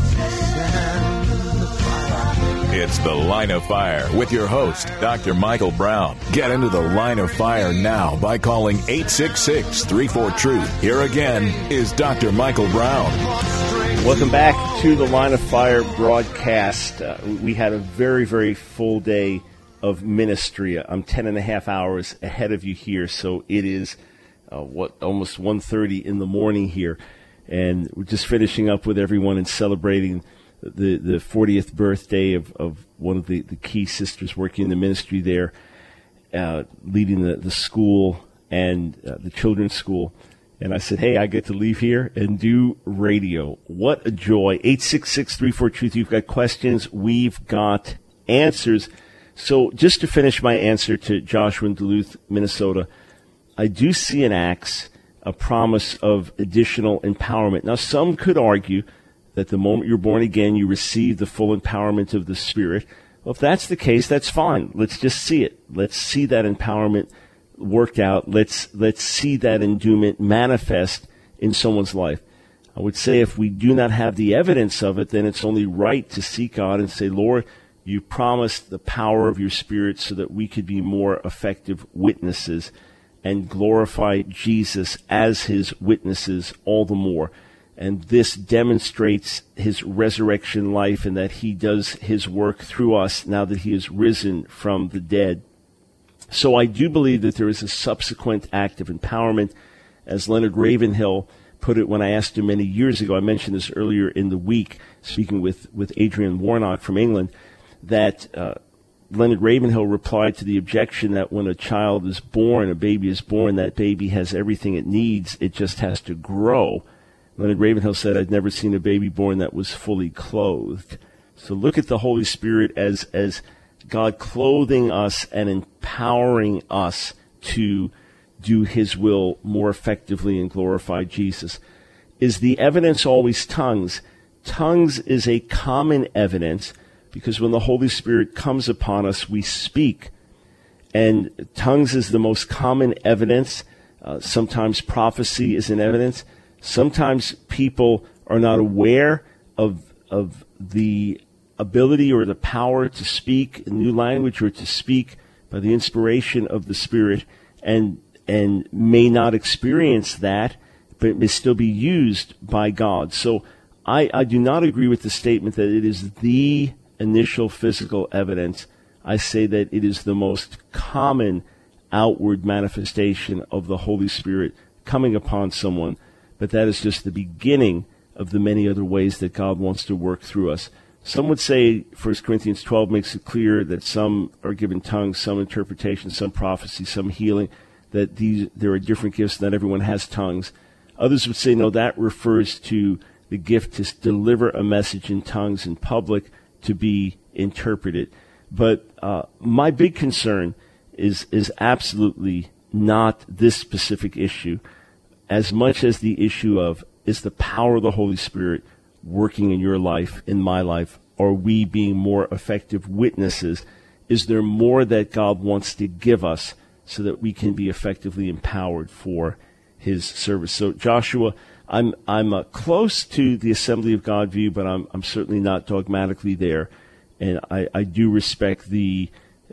It's The Line of Fire with your host, Dr. Michael Brown. Get into the Line of Fire now by calling 866-34-TRUTH. Here again is Dr. Michael Brown. Welcome back to the Line of Fire broadcast. We had a very, very full day of ministry. I'm 10 and a half hours ahead of you here, so it is almost 1:30 in the morning here. And we're just finishing up with everyone and celebrating the 40th birthday of one of the key sisters working in the ministry there, leading the school and the children's school. And I said, hey, I get to leave here and do radio. What a joy. 866-34-TRUTH. You've got questions. We've got answers. So just to finish my answer to Joshua in Duluth, Minnesota, I do see in Acts a promise of additional empowerment. Now, some could argue that the moment you're born again, you receive the full empowerment of the Spirit. Well, if that's the case, that's fine. Let's just see it. Let's see that empowerment worked out. Let's see that endowment manifest in someone's life. I would say if we do not have the evidence of it, then it's only right to seek God and say, Lord, you promised the power of your Spirit so that we could be more effective witnesses and glorify Jesus as his witnesses all the more. And this demonstrates his resurrection life and that he does his work through us now that he is risen from the dead. So I do believe that there is a subsequent act of empowerment. As Leonard Ravenhill put it when I asked him many years ago, I mentioned this earlier in the week, speaking with Adrian Warnock from England, that Leonard Ravenhill replied to the objection that when a child is born, a baby is born, that baby has everything it needs, it just has to grow. Leonard Ravenhill said, I'd never seen a baby born that was fully clothed. So look at the Holy Spirit as God clothing us and empowering us to do his will more effectively and glorify Jesus. Is the evidence always tongues? Tongues is a common evidence because when the Holy Spirit comes upon us, we speak. And tongues is the most common evidence. Sometimes prophecy is an evidence. Sometimes people are not aware of the ability or the power to speak a new language or to speak by the inspiration of the Spirit and may not experience that, but it may still be used by God. So I do not agree with the statement that it is the initial physical evidence. I say that it is the most common outward manifestation of the Holy Spirit coming upon someone. But that is just the beginning of the many other ways that God wants to work through us. Some would say 1 Corinthians 12 makes it clear that some are given tongues, some interpretation, some prophecy, some healing, that there are different gifts, not everyone has tongues. Others would say, no, that refers to the gift to deliver a message in tongues in public to be interpreted. But my big concern is absolutely not this specific issue, as much as the issue of, is the power of the Holy Spirit working in your life, in my life? Are we being more effective witnesses? Is there more that God wants to give us so that we can be effectively empowered for his service? So Joshua, I'm close to the Assembly of God view, but I'm certainly not dogmatically there. And I do respect the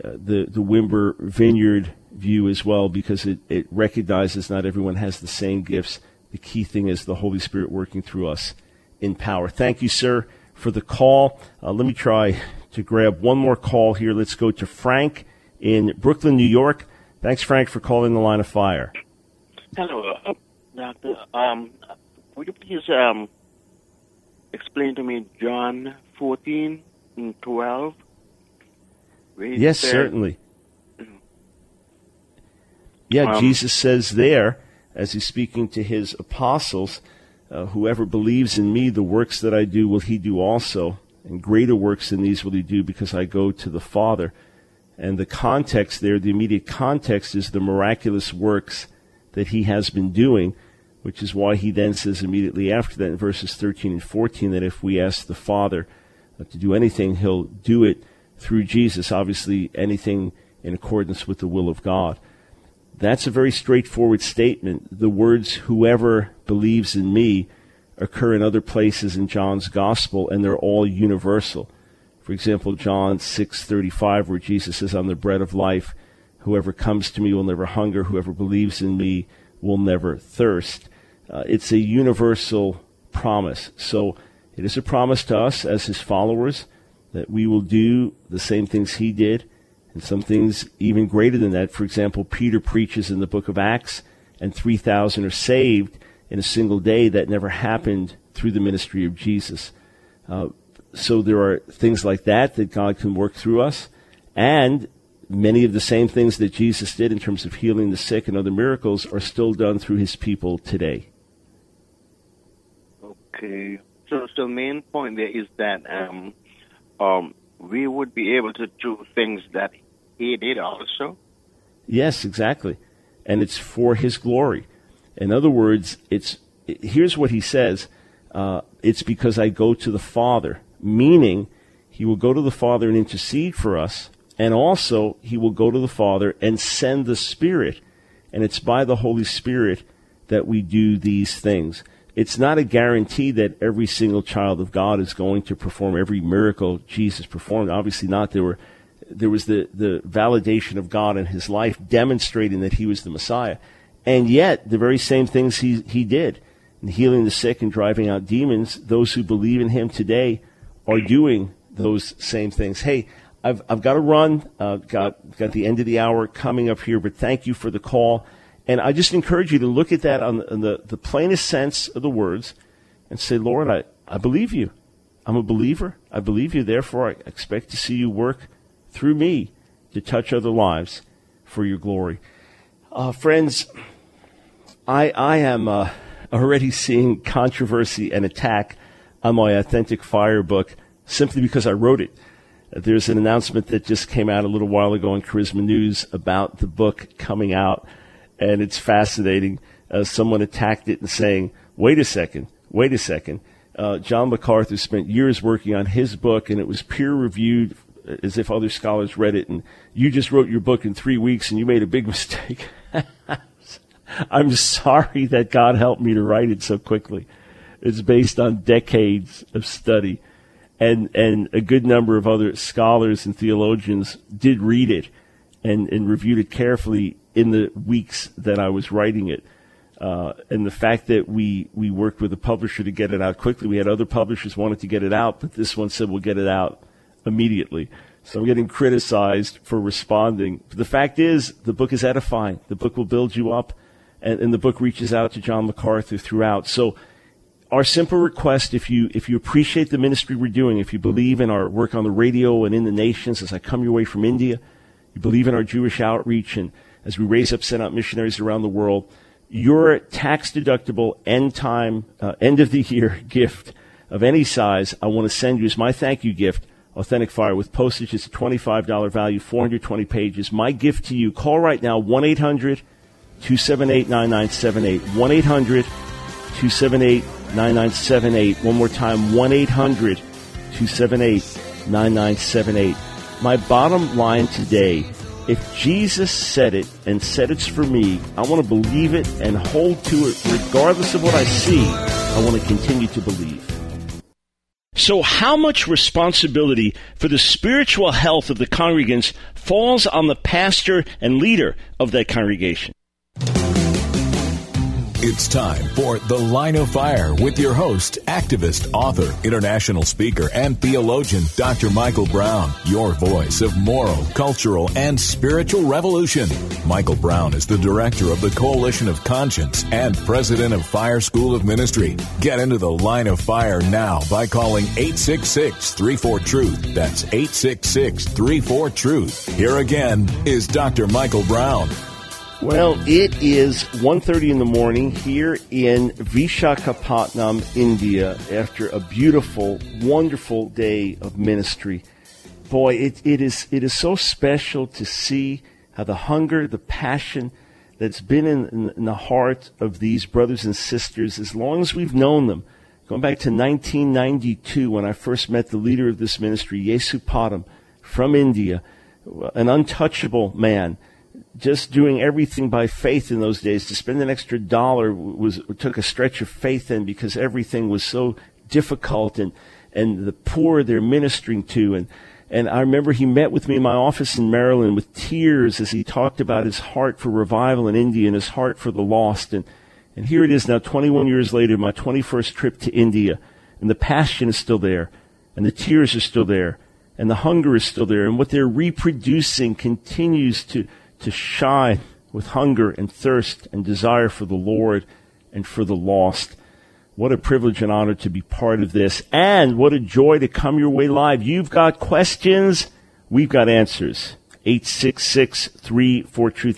Wimber Vineyard view as well, because it recognizes not everyone has the same gifts. The key thing is the Holy Spirit working through us in power. Thank you, sir, for the call. Let me try to grab one more call here. Let's go to Frank in Brooklyn, New York. Thanks, Frank, for calling the Line of Fire. Hello, Doctor. Would you please explain to me John 14:12? Yes, certainly. Yeah, Jesus says there, as he's speaking to his apostles, whoever believes in me, the works that I do will he do also, and greater works than these will he do because I go to the Father. And the context there, the immediate context, is the miraculous works that he has been doing, which is why he then says immediately after that in verses 13 and 14 that if we ask the Father to do anything, he'll do it through Jesus, obviously anything in accordance with the will of God. That's a very straightforward statement. The words, whoever believes in me, occur in other places in John's gospel, and they're all universal. For example, John 6:35, where Jesus says, I'm the bread of life. Whoever comes to me will never hunger. Whoever believes in me will never thirst. It's a universal promise. So it is a promise to us as his followers that we will do the same things he did, and some things even greater than that. For example, Peter preaches in the book of Acts, and 3,000 are saved in a single day. That never happened through the ministry of Jesus. So there are things like that God can work through us, and many of the same things that Jesus did in terms of healing the sick and other miracles are still done through his people today. Okay. So the main point there is that we would be able to do things that he did also? Yes, exactly. And it's for his glory. In other words, here's what he says. It's because I go to the Father, meaning he will go to the Father and intercede for us, and also he will go to the Father and send the Spirit. And it's by the Holy Spirit that we do these things. It's not a guarantee that every single child of God is going to perform every miracle Jesus performed. Obviously not. There was the validation of God in his life demonstrating that he was the Messiah. And yet, the very same things he did in healing the sick and driving out demons, those who believe in him today are doing those same things. Hey, I've got to run. Got the end of the hour coming up here, but thank you for the call. And I just encourage you to look at that on the plainest sense of the words and say, Lord, I believe you. I'm a believer. I believe you. Therefore, I expect to see you work through me to touch other lives for your glory. Friends, I am already seeing controversy and attack on my Authentic Fire book simply because I wrote it. There's an announcement that just came out a little while ago on Charisma News about the book coming out. And it's fascinating. Someone attacked it and saying, wait a second. John MacArthur spent years working on his book, and it was peer-reviewed as if other scholars read it, and you just wrote your book in 3 weeks, and you made a big mistake. I'm sorry that God helped me to write it so quickly. It's based on decades of study, and a good number of other scholars and theologians did read it and reviewed it carefully in the weeks that I was writing it. And the fact that we worked with a publisher to get it out quickly, we had other publishers wanted to get it out, but this one said we'll get it out immediately. So I'm getting criticized for responding. But the fact is, the book is edifying. The book will build you up, and the book reaches out to John MacArthur throughout. So our simple request, if you appreciate the ministry we're doing, if you believe in our work on the radio and in the nations as I come your way from India, you believe in our Jewish outreach, and as we raise up, send out missionaries around the world, your tax-deductible end of the year gift of any size, I want to send you as my thank you gift, Authentic Fire with postage. It's a $25 value, 420 pages. My gift to you. Call right now, 1-800-278-9978. 1-800-278-9978. One more time, 1-800-278-9978. My bottom line today, if Jesus said it and said it's for me, I want to believe it and hold to it regardless of what I see. I want to continue to believe. So how much responsibility for the spiritual health of the congregants falls on the pastor and leader of that congregation? It's time for The Line of Fire with your host, activist, author, international speaker, and theologian, Dr. Michael Brown, your voice of moral, cultural, and spiritual revolution. Michael Brown is the director of the Coalition of Conscience and president of Fire School of Ministry. Get into The Line of Fire now by calling 866-34-TRUTH. That's 866-34-TRUTH. Here again is Dr. Michael Brown. Well, it is 1:30 in the morning here in Vishakhapatnam, India, after a beautiful, wonderful day of ministry. Boy, it is so special to see how the hunger, the passion that's been in the heart of these brothers and sisters as long as we've known them. Going back to 1992 when I first met the leader of this ministry, Yesupadam, from India, an untouchable man, just doing everything by faith in those days. To spend an extra $1 took a stretch of faith in, because everything was so difficult, and the poor they're ministering to. And I remember he met with me in my office in Maryland with tears as he talked about his heart for revival in India and his heart for the lost. And here it is now, 21 years later, my 21st trip to India, and the passion is still there, and the tears are still there, and the hunger is still there, and what they're reproducing continues to shine with hunger and thirst and desire for the Lord and for the lost. What a privilege and honor to be part of this, and what a joy to come your way live. You've got questions, we've got answers. 866-34-TRUTH,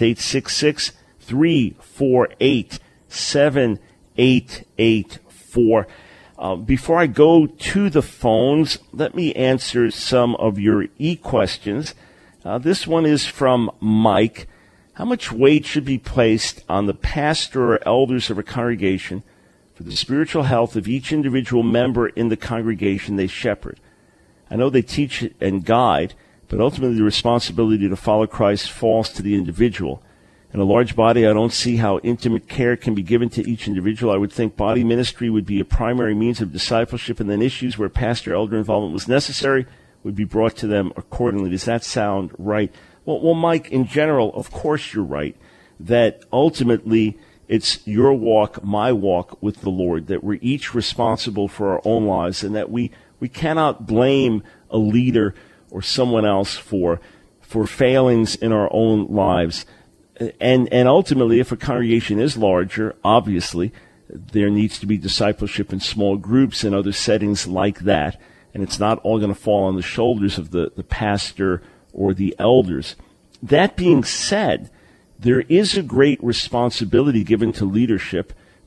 866-348-7884. Before I go to the phones, let me answer some of your e-questions. This one is from Mike. How much weight should be placed on the pastor or elders of a congregation for the spiritual health of each individual member in the congregation they shepherd? I know they teach and guide, but ultimately the responsibility to follow Christ falls to the individual. In a large body, I don't see how intimate care can be given to each individual. I would think body ministry would be a primary means of discipleship, and then issues where pastor-elder involvement was necessary would be brought to them accordingly. Does that sound right? Well, Mike, in general, of course you're right, that ultimately it's your walk, my walk with the Lord, that we're each responsible for our own lives, and that we cannot blame a leader or someone else for failings in our own lives. And ultimately, if a congregation is larger, obviously, there needs to be discipleship in small groups and other settings like that. And it's not all going to fall on the shoulders of the pastor or the elders. That being said, there is a great responsibility given to leadership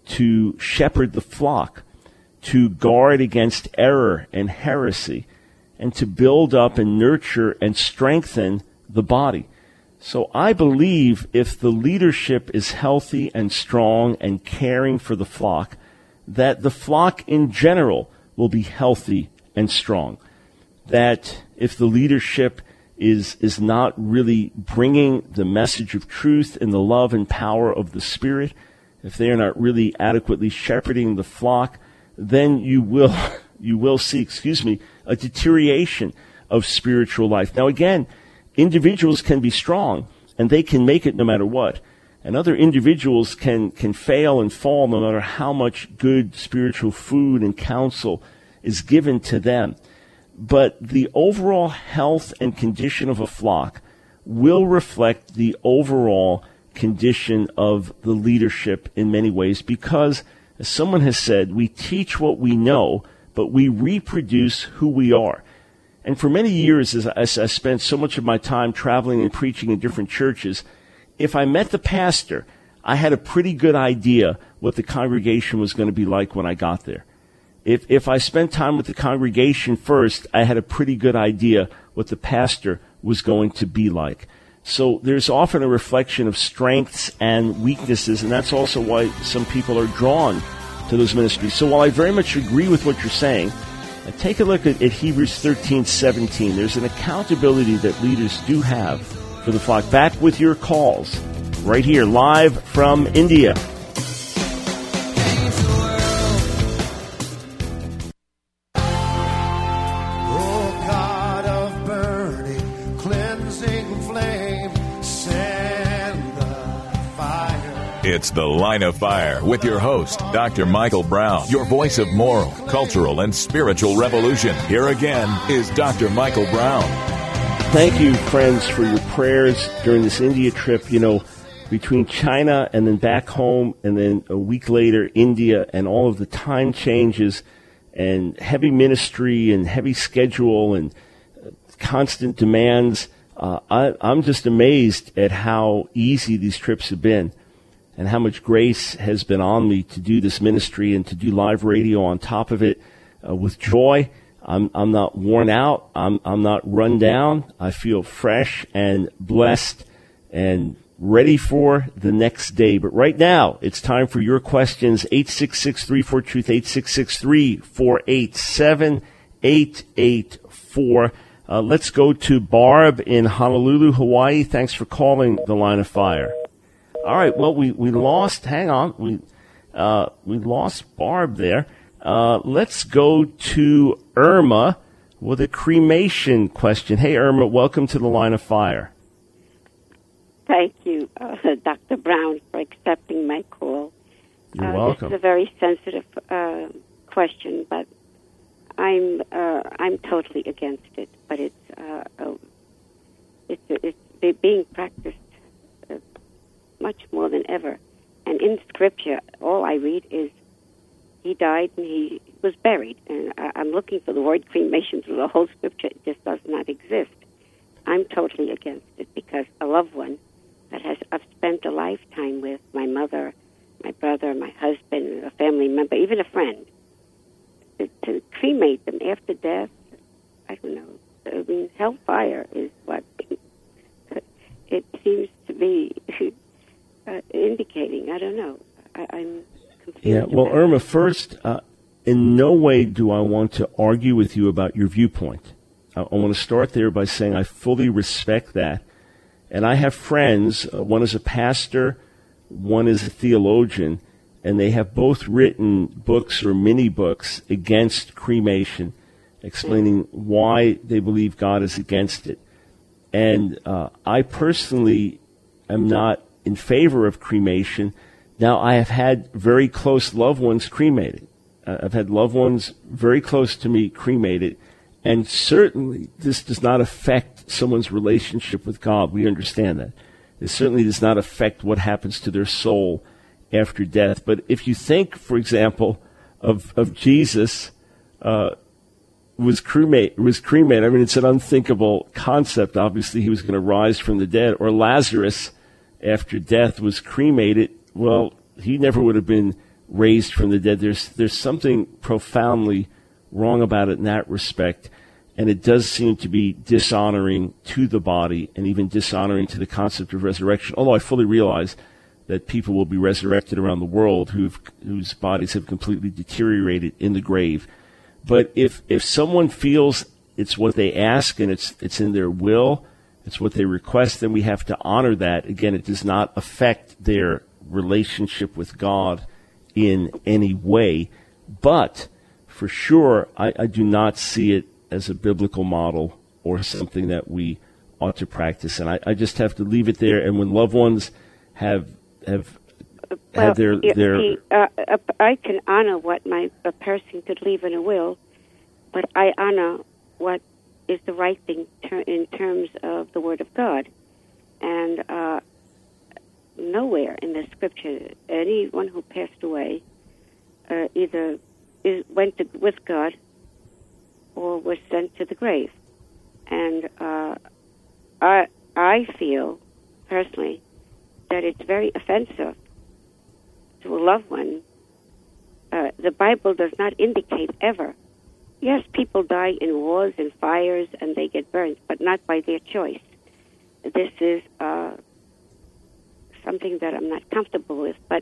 to shepherd the flock, to guard against error and heresy, and to build up and nurture and strengthen the body. So I believe if the leadership is healthy and strong and caring for the flock, that the flock in general will be healthy and strong. That if the leadership is not really bringing the message of truth and the love and power of the Spirit, if they are not really adequately shepherding the flock, then you will see, a deterioration of spiritual life. Now again, individuals can be strong and they can make it no matter what. And other individuals can fail and fall no matter how much good spiritual food and counsel is given to them. But the overall health and condition of a flock will reflect the overall condition of the leadership in many ways, because, as someone has said, we teach what we know, but we reproduce who we are. And for many years, as I spent so much of my time traveling and preaching in different churches, if I met the pastor, I had a pretty good idea what the congregation was going to be like when I got there. If I spent time with the congregation first, I had a pretty good idea what the pastor was going to be like. So there's often a reflection of strengths and weaknesses, and that's also why some people are drawn to those ministries. So while I very much agree with what you're saying, take a look at Hebrews 13:17. There's an accountability that leaders do have for the flock. Back with your calls right here, live from India. It's The Line of Fire with your host, Dr. Michael Brown, your voice of moral, cultural, and spiritual revolution. Here again is Dr. Michael Brown. Thank you, friends, for your prayers during this India trip. You know, between China and then back home and then a week later, India, and all of the time changes and heavy ministry and heavy schedule and constant demands, I'm just amazed at how easy these trips have been and how much grace has been on me to do this ministry and to do live radio on top of it with joy. I'm not worn out. I'm not run down. I feel fresh and blessed and ready for the next day. But right now, it's time for your questions. 866-34-TRUTH, 866-348-7884. Let's go to Barb in Honolulu, Hawaii. Thanks for calling the Line of Fire. All right. Well, we lost. Hang on. We lost Barb there. Let's go to Irma with a cremation question. Hey, Irma, welcome to the Line of Fire. Thank you, Dr. Brown, for accepting my call. You're welcome. This is a very sensitive question, but I'm totally against it. But it's being practiced much more than ever. And in Scripture, all I read is he died and he was buried. And I'm looking for the word cremation through the whole Scripture. It just does not exist. I'm totally against it because a loved one that I've spent a lifetime with, my mother, my brother, my husband, a family member, even a friend, to cremate them after death, I don't know. I mean, hellfire is what it seems to be indicating. I don't know. I'm confused. Yeah, well, Irma, first, in no way do I want to argue with you about your viewpoint. I want to start there by saying I fully respect that. And I have friends, one is a pastor, one is a theologian, and they have both written books or mini books against cremation, explaining why they believe God is against it. And I personally am not in favor of cremation. Now, I have had very close loved ones cremated. I've had loved ones very close to me cremated. And certainly, this does not affect someone's relationship with God. We understand that. It certainly does not affect what happens to their soul after death. But if you think, for example, of Jesus was cremated. I mean, it's an unthinkable concept. Obviously, he was going to rise from the dead. Or Lazarus, after death, was cremated. Well, he never would have been raised from the dead. There's something profoundly wrong about it in that respect, and it does seem to be dishonoring to the body and even dishonoring to the concept of resurrection, although I fully realize that people will be resurrected around the world whose bodies have completely deteriorated in the grave. But if someone feels it's what they ask and it's in their will, it's what they request, then we have to honor that. Again, it does not affect their relationship with God in any way, but for sure, I do not see it as a biblical model or something that we ought to practice. And I just have to leave it there. And when loved ones have had their I can honor what a person could leave in a will, but I honor what is the right thing in terms of the Word of God. And nowhere in the Scripture, anyone who passed away either went with God or was sent to the grave. And I feel, personally, that it's very offensive to a loved one. The Bible does not indicate ever. Yes, people die in wars and fires and they get burned, but not by their choice. This is something that I'm not comfortable with, but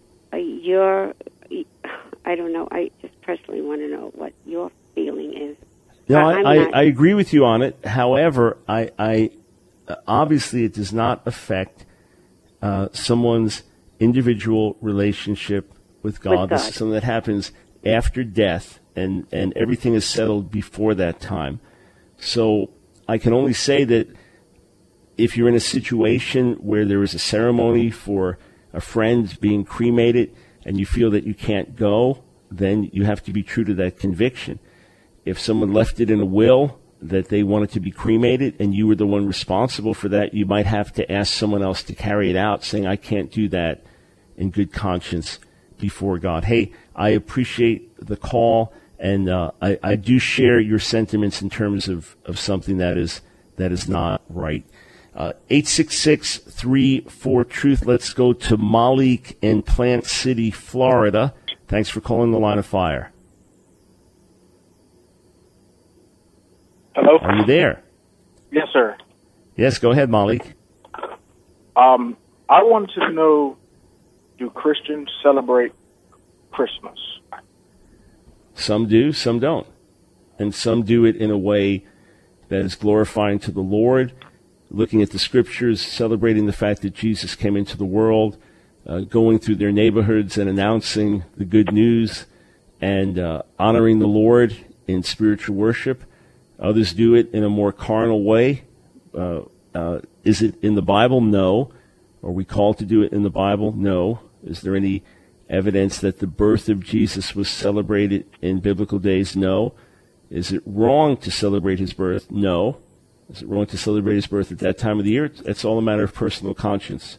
I don't know. I just personally want to know what your feeling is. No, I agree with you on it. However, I obviously it does not affect someone's individual relationship with God. This is something that happens after death, and everything is settled before that time. So I can only say that if you're in a situation where there is a ceremony for a friend being cremated and you feel that you can't go, then you have to be true to that conviction. If someone left it in a will that they wanted to be cremated and you were the one responsible for that, you might have to ask someone else to carry it out, saying, I can't do that in good conscience before God. Hey, I appreciate the call, and I do share your sentiments in terms of something that is not right. 866-34-TRUTH. Let's go to Malik in Plant City, Florida. Thanks for calling the Line of Fire. Hello? Are you there? Yes, sir. Yes, go ahead, Malik. I wanted to know, do Christians celebrate Christmas? Some do, some don't. And some do it in a way that is glorifying to the Lord, looking at the Scriptures, celebrating the fact that Jesus came into the world, going through their neighborhoods and announcing the good news and honoring the Lord in spiritual worship. Others do it in a more carnal way. Is it in the Bible? No. Are we called to do it in the Bible? No. Is there any evidence that the birth of Jesus was celebrated in biblical days? No. Is it wrong to celebrate his birth? No. Is it wrong to celebrate his birth at that time of the year? It's all a matter of personal conscience.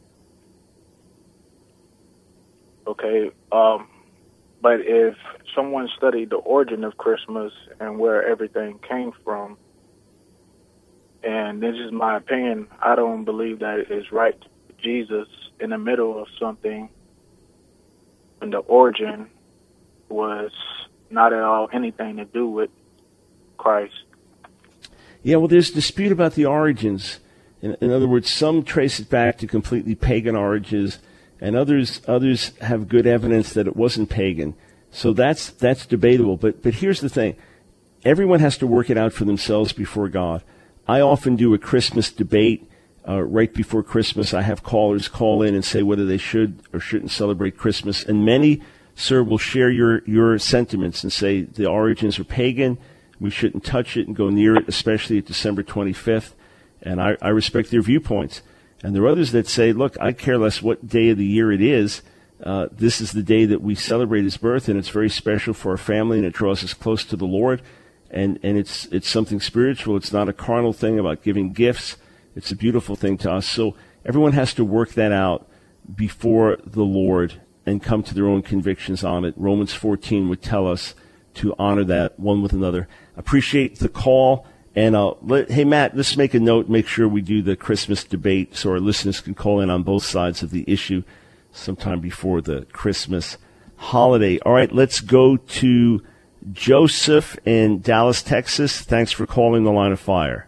Okay, but if someone studied the origin of Christmas and where everything came from, and this is my opinion, I don't believe that it is right to put Jesus in the middle of something when the origin was not at all anything to do with Christ. Yeah, well, there's dispute about the origins. In other words, some trace it back to completely pagan origins, and others have good evidence that it wasn't pagan. So that's debatable. But here's the thing. Everyone has to work it out for themselves before God. I often do a Christmas debate right before Christmas. I have callers call in and say whether they should or shouldn't celebrate Christmas. And many, sir, will share your sentiments and say the origins are pagan. We shouldn't touch it and go near it, especially at December 25th. And I respect their viewpoints. And there are others that say, look, I care less what day of the year it is. This is the day that we celebrate his birth, and it's very special for our family, and it draws us close to the Lord. And it's something spiritual. It's not a carnal thing about giving gifts. It's a beautiful thing to us. So everyone has to work that out before the Lord and come to their own convictions on it. Romans 14 would tell us to honor that one with another. Appreciate the call. And hey, Matt, let's make a note, make sure we do the Christmas debate so our listeners can call in on both sides of the issue sometime before the Christmas holiday. All right, let's go to Joseph in Dallas, Texas. Thanks for calling the Line of Fire.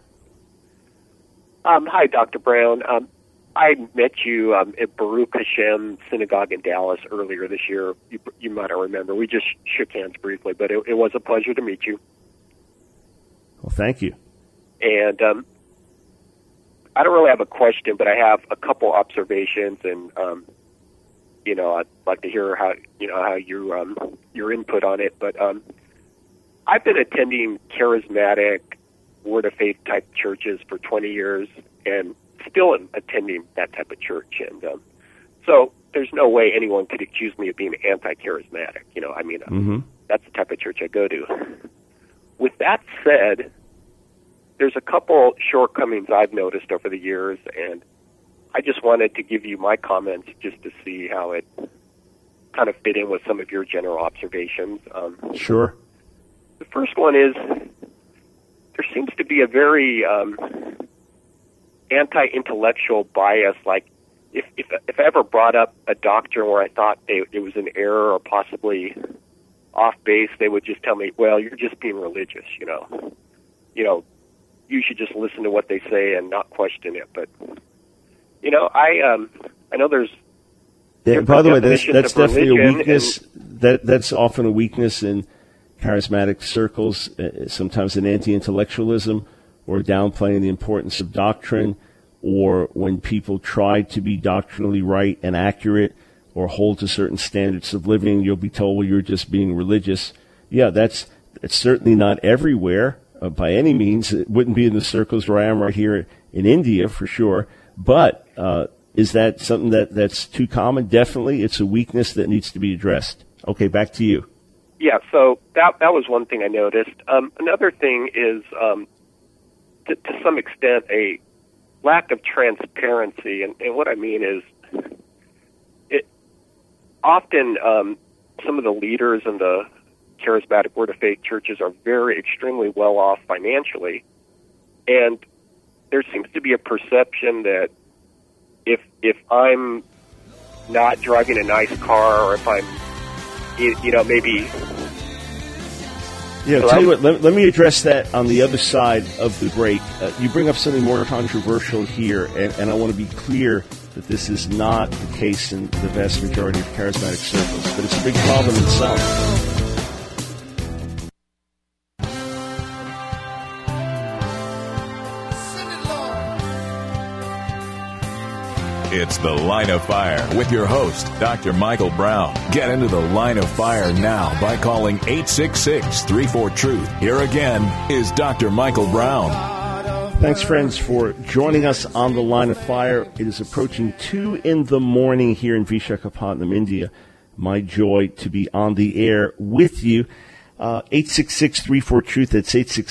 Hi, Dr. Brown. I met you at Baruch Hashem Synagogue in Dallas earlier this year. You might not remember. We just shook hands briefly, but it was a pleasure to meet you. Well, thank you. And I don't really have a question, but I have a couple observations, and I'd like to hear how your input on it. But I've been attending charismatic Word of Faith type churches for 20 years, and still am attending that type of church. And so there's no way anyone could accuse me of being anti-charismatic. That's the type of church I go to. With that said, there's a couple shortcomings I've noticed over the years, and I just wanted to give you my comments just to see how it kind of fit in with some of your general observations. Sure. The first one is there seems to be a very anti-intellectual bias. Like if I ever brought up a doctrine where I thought it was an error or possibly off base, they would just tell me, well, you're just being religious, you should just listen to what they say and not question it. But, I know there's... Yeah, by the way, that's definitely a weakness. That's often a weakness in charismatic circles, sometimes an anti-intellectualism or downplaying the importance of doctrine, or when people try to be doctrinally right and accurate or hold to certain standards of living, you'll be told, well, you're just being religious. Yeah, it's certainly not everywhere by any means. It wouldn't be in the circles where I am right here in India, for sure. But, Is that something that's too common? Definitely. It's a weakness that needs to be addressed. Okay, back to you. Yeah, so that was one thing I noticed. Another thing is, to some extent, a lack of transparency. And what I mean is, often some of the leaders in the charismatic Word of Faith churches are extremely well off financially. And there seems to be a perception that if I'm not driving a nice car, or if I'm, maybe... Yeah, tell you what, let me address that on the other side of the break. You bring up something more controversial here, and I want to be clear that this is not the case in the vast majority of charismatic circles, but it's a big problem in some. It's The Line of Fire with your host, Dr. Michael Brown. Get into The Line of Fire now by calling 866-34-TRUTH. Here again is Dr. Michael Brown. Thanks, friends, for joining us on The Line of Fire. It is approaching 2 a.m. here in Vishakhapatnam, India. My joy to be on the air with you. 866-34-TRUTH. That's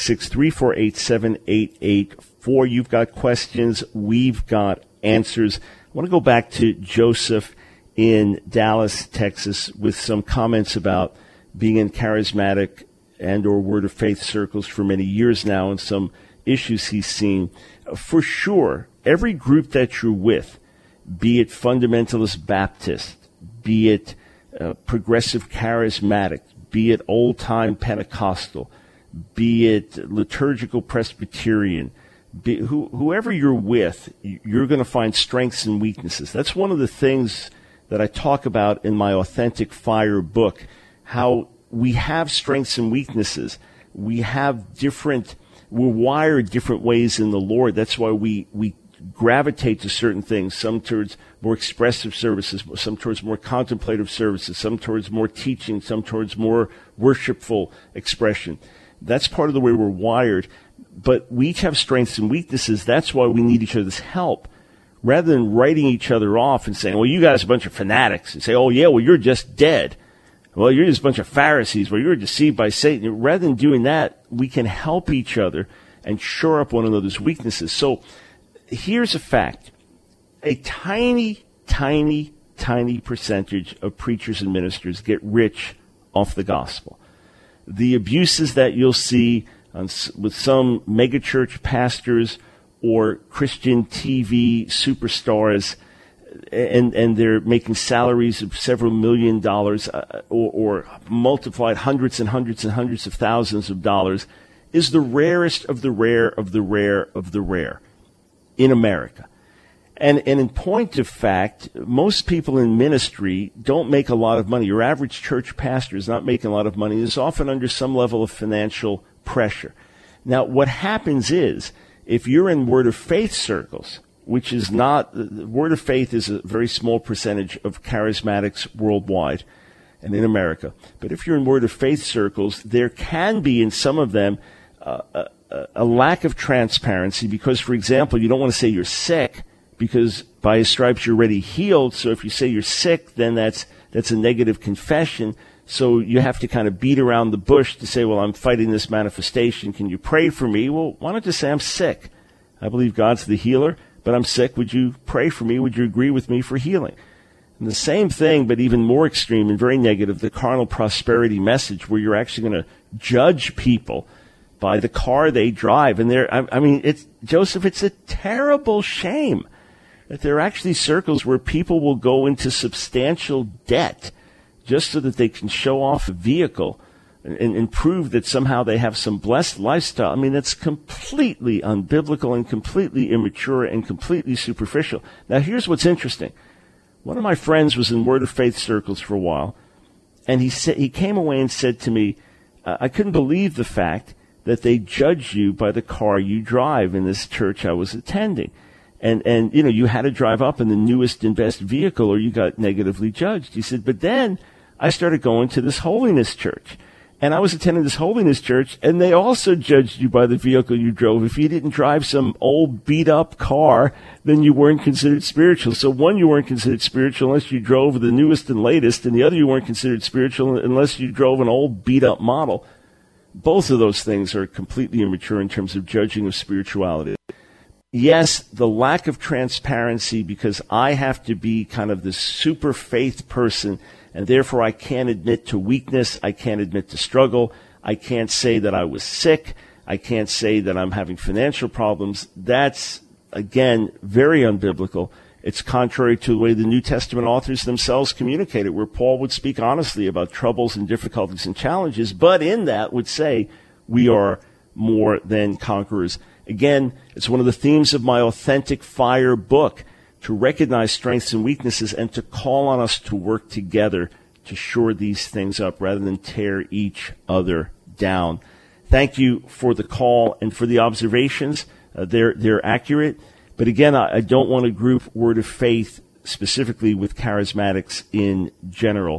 866-348-7884. You've got questions. We've got answers. I want to go back to Joseph in Dallas, Texas, with some comments about being in charismatic and or Word of Faith circles for many years now and some issues he's seen. For sure, every group that you're with, be it fundamentalist Baptist, be it progressive charismatic, be it old-time Pentecostal, be it liturgical Presbyterian, whoever you're with, you're going to find strengths and weaknesses. That's one of the things that I talk about in my Authentic Fire book, how we have strengths and weaknesses. We're wired different ways in the Lord. That's why we gravitate to certain things, some towards more expressive services, some towards more contemplative services, some towards more teaching, some towards more worshipful expression. That's part of the way we're wired. But we each have strengths and weaknesses. That's why we need each other's help. Rather than writing each other off and saying, well, you guys are a bunch of fanatics, and say, oh, yeah, well, you're just dead. Well, you're just a bunch of Pharisees. Well, you're deceived by Satan. Rather than doing that, we can help each other and shore up one another's weaknesses. So here's a fact. A tiny, tiny, tiny percentage of preachers and ministers get rich off the gospel. The abuses that you'll see with some megachurch pastors or Christian TV superstars, and they're making salaries of several $1 million or multiplied hundreds and hundreds and hundreds of thousands of dollars, is the rarest of the rare of the rare of the rare in America. And in point of fact, most people in ministry don't make a lot of money. Your average church pastor is not making a lot of money. Is often under some level of financial pressure. Now, what happens is, if you're in Word of Faith circles, which is not, Word of Faith is a very small percentage of charismatics worldwide and in America. But if you're in Word of Faith circles, there can be in some of them a lack of transparency because, for example, you don't want to say you're sick because by His stripes you're already healed. So if you say you're sick, then that's a negative confession. So you have to kind of beat around the bush to say, well, I'm fighting this manifestation. Can you pray for me? Well, why not just say I'm sick? I believe God's the healer, but I'm sick. Would you pray for me? Would you agree with me for healing? And the same thing, but even more extreme and very negative, the carnal prosperity message, where you're actually going to judge people by the car they drive. And Joseph, it's a terrible shame that there are actually circles where people will go into substantial debt just so that they can show off a vehicle and prove that somehow they have some blessed lifestyle. I mean, that's completely unbiblical and completely immature and completely superficial. Now, here's what's interesting. One of my friends was in Word of Faith circles for a while, and he came away and said to me, I couldn't believe the fact that they judge you by the car you drive in this church I was attending. And you had to drive up in the newest and best vehicle or you got negatively judged. He said, but then I started going to this holiness church. And I was attending this holiness church, and they also judged you by the vehicle you drove. If you didn't drive some old beat-up car, then you weren't considered spiritual. So one, you weren't considered spiritual unless you drove the newest and latest, and the other, you weren't considered spiritual unless you drove an old beat-up model. Both of those things are completely immature in terms of judging of spirituality. Yes, the lack of transparency, because I have to be kind of this super faith person, and therefore I can't admit to weakness, I can't admit to struggle, I can't say that I was sick, I can't say that I'm having financial problems. That's, again, very unbiblical. It's contrary to the way the New Testament authors themselves communicated, where Paul would speak honestly about troubles and difficulties and challenges, but in that would say we are more than conquerors. Again, it's one of the themes of my Authentic Fire book, to recognize strengths and weaknesses and to call on us to work together to shore these things up rather than tear each other down. Thank you for the call and for the observations. They're accurate. But again, I don't want to group Word of Faith specifically with charismatics in general.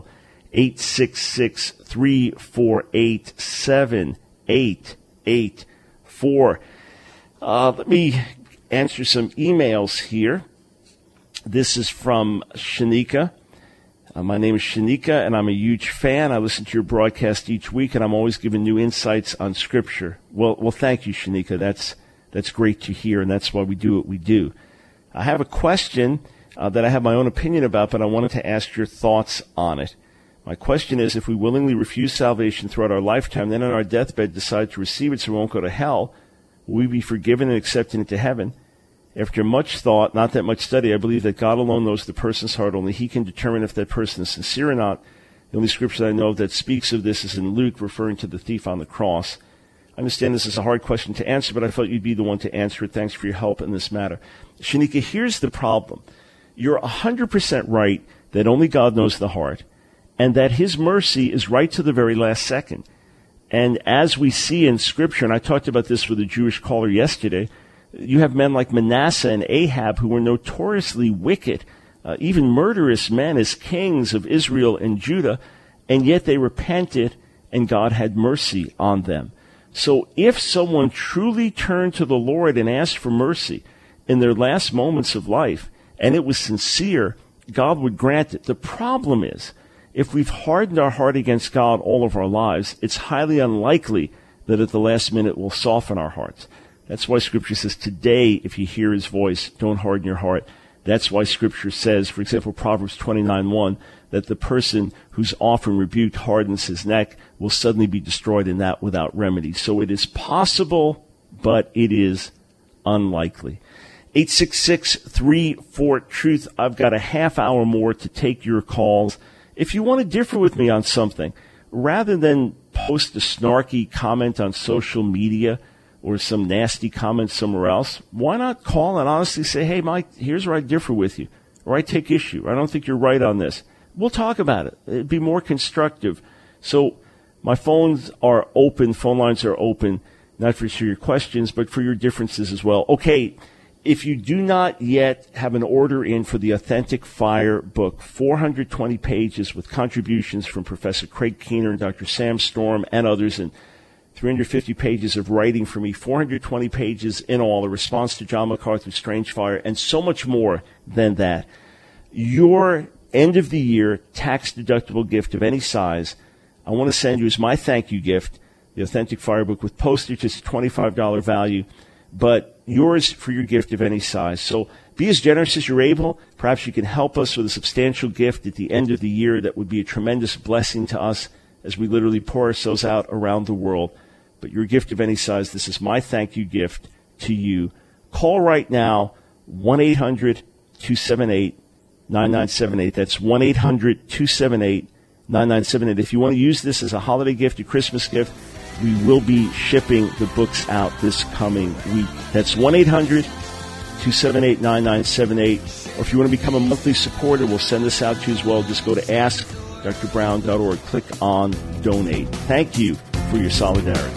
866-348-7884. Let me answer some emails here. This is from Shanika. My name is Shanika, and I'm a huge fan. I listen to your broadcast each week, and I'm always giving new insights on Scripture. Well, thank you, Shanika. That's great to hear, and that's why we do what we do. I have a question that I have my own opinion about, but I wanted to ask your thoughts on it. My question is, if we willingly refuse salvation throughout our lifetime, then on our deathbed decide to receive it so we won't go to hell, will we be forgiven and accepted into heaven? After much thought, not that much study, I believe that God alone knows the person's heart. Only He can determine if that person is sincere or not. The only scripture that I know of that speaks of this is in Luke, referring to the thief on the cross. I understand this is a hard question to answer, but I felt you'd be the one to answer it. Thanks for your help in this matter. Shanika, here's the problem. You're 100% right that only God knows the heart, and that His mercy is right to the very last second. And as we see in Scripture, and I talked about this with a Jewish caller yesterday, you have men like Manasseh and Ahab who were notoriously wicked, even murderous men as kings of Israel and Judah, and yet they repented and God had mercy on them. So if someone truly turned to the Lord and asked for mercy in their last moments of life, and it was sincere, God would grant it. The problem is, if we've hardened our heart against God all of our lives, it's highly unlikely that at the last minute we'll soften our hearts. That's why Scripture says today, if you hear His voice, don't harden your heart. That's why Scripture says, for example, Proverbs 29:1, that the person who's often rebuked hardens his neck will suddenly be destroyed in that without remedy. So it is possible, but it is unlikely. 866-34-TRUTH. I've got a half hour more to take your calls. If you want to differ with me on something, rather than post a snarky comment on social media or some nasty comment somewhere else, why not call and honestly say, hey, Mike, here's where I differ with you, or I take issue, or I don't think you're right on this. We'll talk about it. It'd be more constructive. So my phones are open, phone lines are open, not for your questions, but for your differences as well. Okay, if you do not yet have an order in for the Authentic Fire book, 420 pages with contributions from Professor Craig Keener and Dr. Sam Storm and others, and 350 pages of writing for me, 420 pages in all, a response to John MacArthur's Strange Fire, and so much more than that. Your end-of-the-year tax-deductible gift of any size, I want to send you as my thank you gift, the Authentic Fire book with postage. It's a $25 value, but yours for your gift of any size. So be as generous as you're able. Perhaps you can help us with a substantial gift at the end of the year. That would be a tremendous blessing to us as we literally pour ourselves out around the world. But your gift of any size, this is my thank you gift to you. Call right now, 1-800-278-9978. That's 1-800-278-9978. If you want to use this as a holiday gift, a Christmas gift, we will be shipping the books out this coming week. That's 1-800-278-9978. Or if you want to become a monthly supporter, we'll send this out to you as well. Just go to AskDrBrown.org. Click on Donate. Thank you for your solidarity.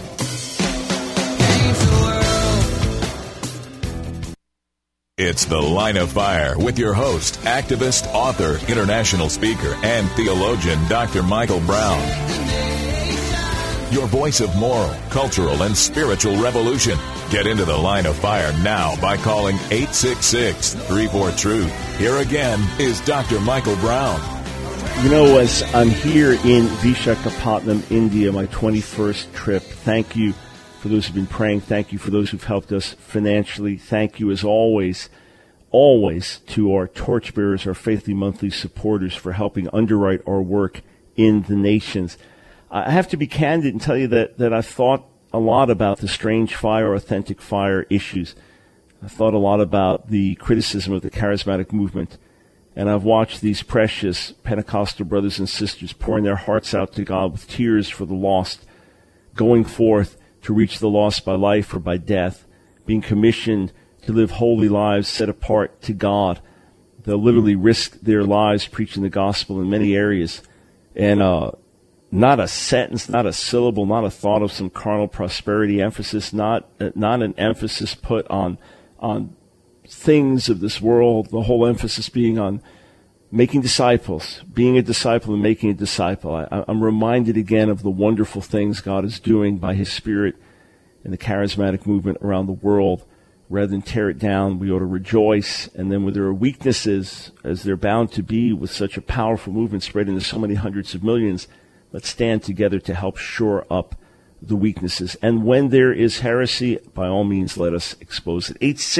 It's The Line of Fire with your host, activist, author, international speaker, and theologian, Dr. Michael Brown. your voice of moral, cultural, and spiritual revolution. Get into the Line of Fire now by calling 866-34-TRUTH. Here again is Dr. Michael Brown. You know, as I'm here in Vishakhapatnam, India, my 21st trip, thank you for those who've been praying. Thank you for those who've helped us financially. Thank you, as always, to our torchbearers, our faithfully monthly supporters for helping underwrite our work in the nations. I have to be candid and tell you that I've thought a lot about the strange fire, authentic fire issues. I've thought a lot about the criticism of the charismatic movement. And I've watched these precious Pentecostal brothers and sisters pouring their hearts out to God with tears for the lost, going forth to reach the lost by life or by death, being commissioned to live holy lives set apart to God. They'll literally risk their lives preaching the gospel in many areas. And not a sentence, not a syllable, not a thought of some carnal prosperity emphasis, not an emphasis put on things of this world, the whole emphasis being on making disciples, being a disciple and making a disciple. I'm reminded again of the wonderful things God is doing by His Spirit in the charismatic movement around the world. Rather than tear it down, we ought to rejoice. And then when there are weaknesses, as they're bound to be with such a powerful movement spread into so many hundreds of millions, let's stand together to help shore up the weaknesses. And when there is heresy, by all means, let us expose it.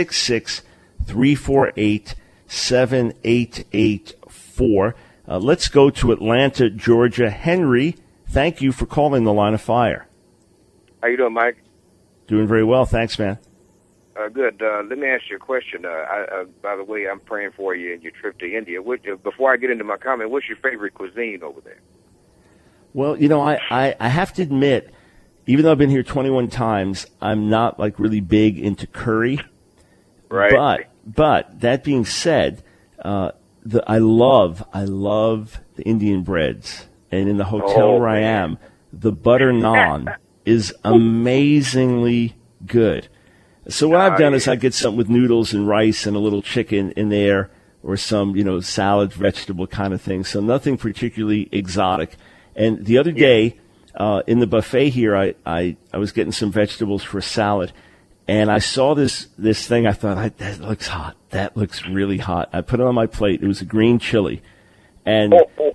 866-348-7884. Let's go to Atlanta, Georgia. Henry, thank you for calling the Line of Fire. How you doing, Mike? Doing very well. Thanks, man. Good. Let me ask you a question. By the way, I'm praying for you in your trip to India. Before I get into my comment, what's your favorite cuisine over there? Well, you know, I have to admit, even though I've been here 21 times, I'm not like really big into curry. Right. But that being said, I love the Indian breads, and in the hotel where I am, the butter naan is amazingly good. So what I've done is I get something with noodles and rice and a little chicken in there, or some, salad, vegetable kind of thing. So nothing particularly exotic. And the other day, in the buffet here, I was getting some vegetables for a salad, and I saw this thing. I thought, that looks hot. That looks really hot. I put it on my plate. It was a green chili, and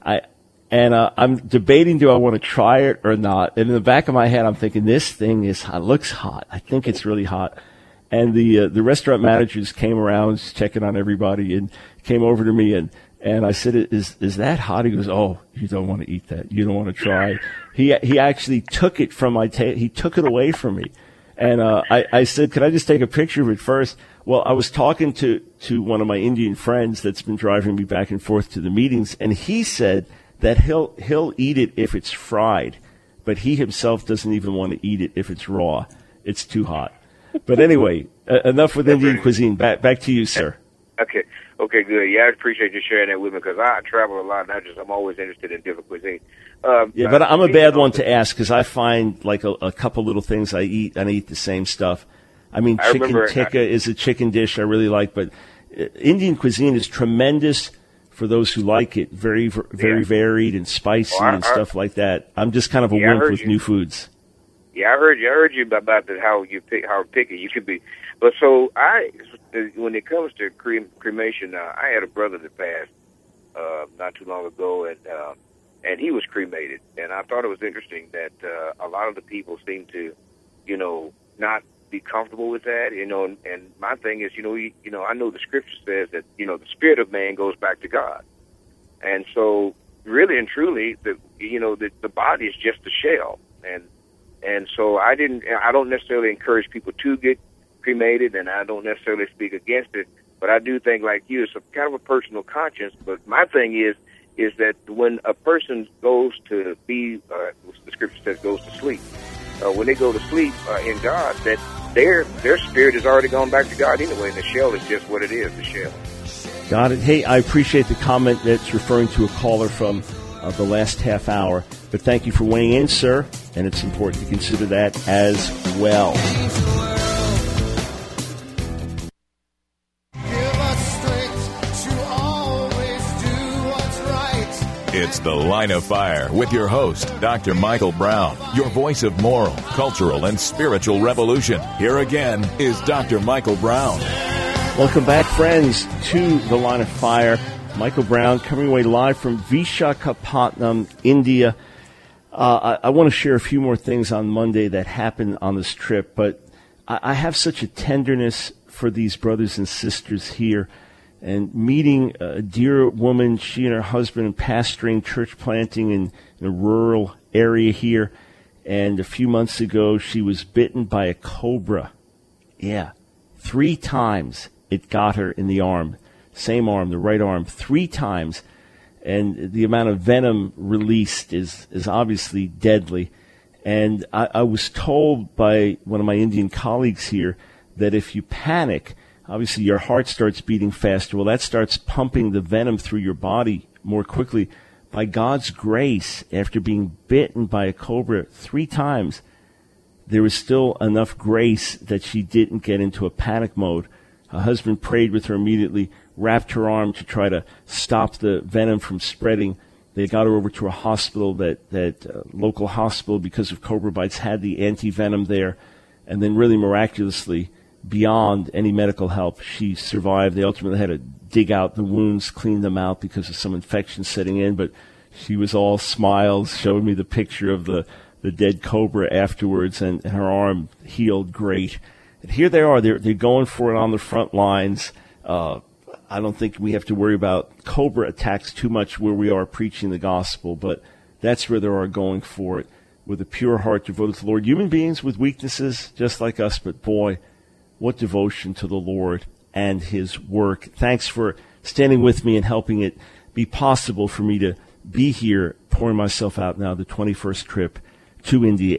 I'm debating, do I want to try it or not? And in the back of my head, I'm thinking, this thing looks hot. I think it's really hot. And the restaurant managers came around checking on everybody and came over to me and I said, is that hot? He goes, oh, you don't want to eat that. You don't want to try. He actually took it from my table. He took it away from me. And I said, could I just take a picture of it first? Well, I was talking to one of my Indian friends that's been driving me back and forth to the meetings, and he said that he'll eat it if it's fried, but he himself doesn't even want to eat it if it's raw. It's too hot. But anyway, enough with Indian cuisine. Back to you, sir. Okay, good. Yeah, I appreciate you sharing that with me because I travel a lot, and I'm always interested in different cuisine. Yeah, but I'm a bad one to ask because I find like a couple little things I eat, and I eat the same stuff. I mean, chicken tikka is a chicken dish I really like, but Indian cuisine is tremendous for those who like it. Very, very varied and spicy and stuff like that. I'm just kind of a wimp with new foods. Yeah, I heard you about how picky you could be. But so when it comes to cremation, I had a brother that passed not too long ago, and he was cremated. And I thought it was interesting that a lot of the people seem to, not be comfortable with that. And my thing is, I know the scripture says that the spirit of man goes back to God, and so really and truly, the body is just a shell, and so I don't necessarily encourage people to get cremated, and I don't necessarily speak against it, but I do think, like you, it's kind of a personal conscience. But my thing is that when a person goes to be, the scripture says, goes to sleep, when they go to sleep in God, that their spirit has already gone back to God anyway, and the shell is just what it is, the shell. Got it. Hey, I appreciate the comment that's referring to a caller from the last half hour. But thank you for weighing in, sir, and it's important to consider that as well. It's The Line of Fire with your host, Dr. Michael Brown, your voice of moral, cultural, and spiritual revolution. Here again is Dr. Michael Brown. Welcome back, friends, to The Line of Fire. Michael Brown coming away live from Vishakhapatnam, India. I want to share a few more things on Monday that happened on this trip, but I have such a tenderness for these brothers and sisters here. And meeting a dear woman, she and her husband pastoring church planting in a rural area here. And a few months ago, she was bitten by a cobra. Yeah, 3 times it got her in the arm. Same arm, the right arm, 3 times. And the amount of venom released is obviously deadly. And I was told by one of my Indian colleagues here that if you panic, obviously your heart starts beating faster. Well, that starts pumping the venom through your body more quickly. By God's grace, after being bitten by a cobra 3 times, there was still enough grace that she didn't get into a panic mode. Her husband prayed with her immediately, wrapped her arm to try to stop the venom from spreading. They got her over to a hospital, that local hospital, because of cobra bites, had the anti-venom there. And then really miraculously, beyond any medical help, she survived. They ultimately had to dig out the wounds, clean them out because of some infection setting in. But she was all smiles, showed me the picture of the dead cobra afterwards, and her arm healed great. And here they are. They're going for it on the front lines. I don't think we have to worry about cobra attacks too much where we are preaching the gospel, but that's where they are going for it with a pure heart devoted to the Lord. Human beings with weaknesses just like us, but boy, what devotion to the Lord and His work. Thanks for standing with me and helping it be possible for me to be here, pouring myself out now, the 21st trip to India.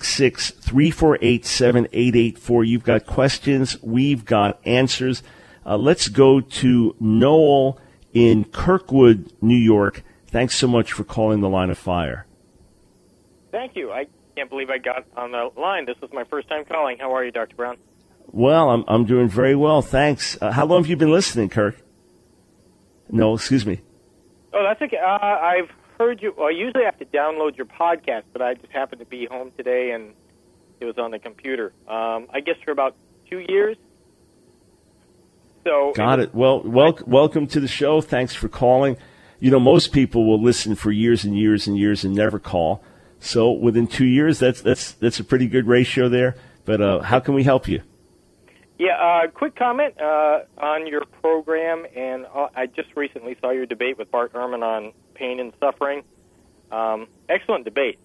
866-348-7884. You've got questions. We've got answers. Let's go to Noel in Kirkwood, New York. Thanks so much for calling The Line of Fire. Thank you. I can't believe I got on the line. This was my first time calling. How are you, Dr. Brown? Well, I'm doing very well, thanks. How long have you been listening, Kirk? No, excuse me. Oh, that's okay. I've heard you. Well, usually I have to download your podcast, but I just happened to be home today, and it was on the computer. I guess for about 2 years. So got it. Well, welcome to the show. Thanks for calling. You know, most people will listen for years and years and years and never call. So within 2 years, that's a pretty good ratio there. But how can we help you? Yeah, quick comment on your program, and I just recently saw your debate with Bart Ehrman on pain and suffering. Excellent debate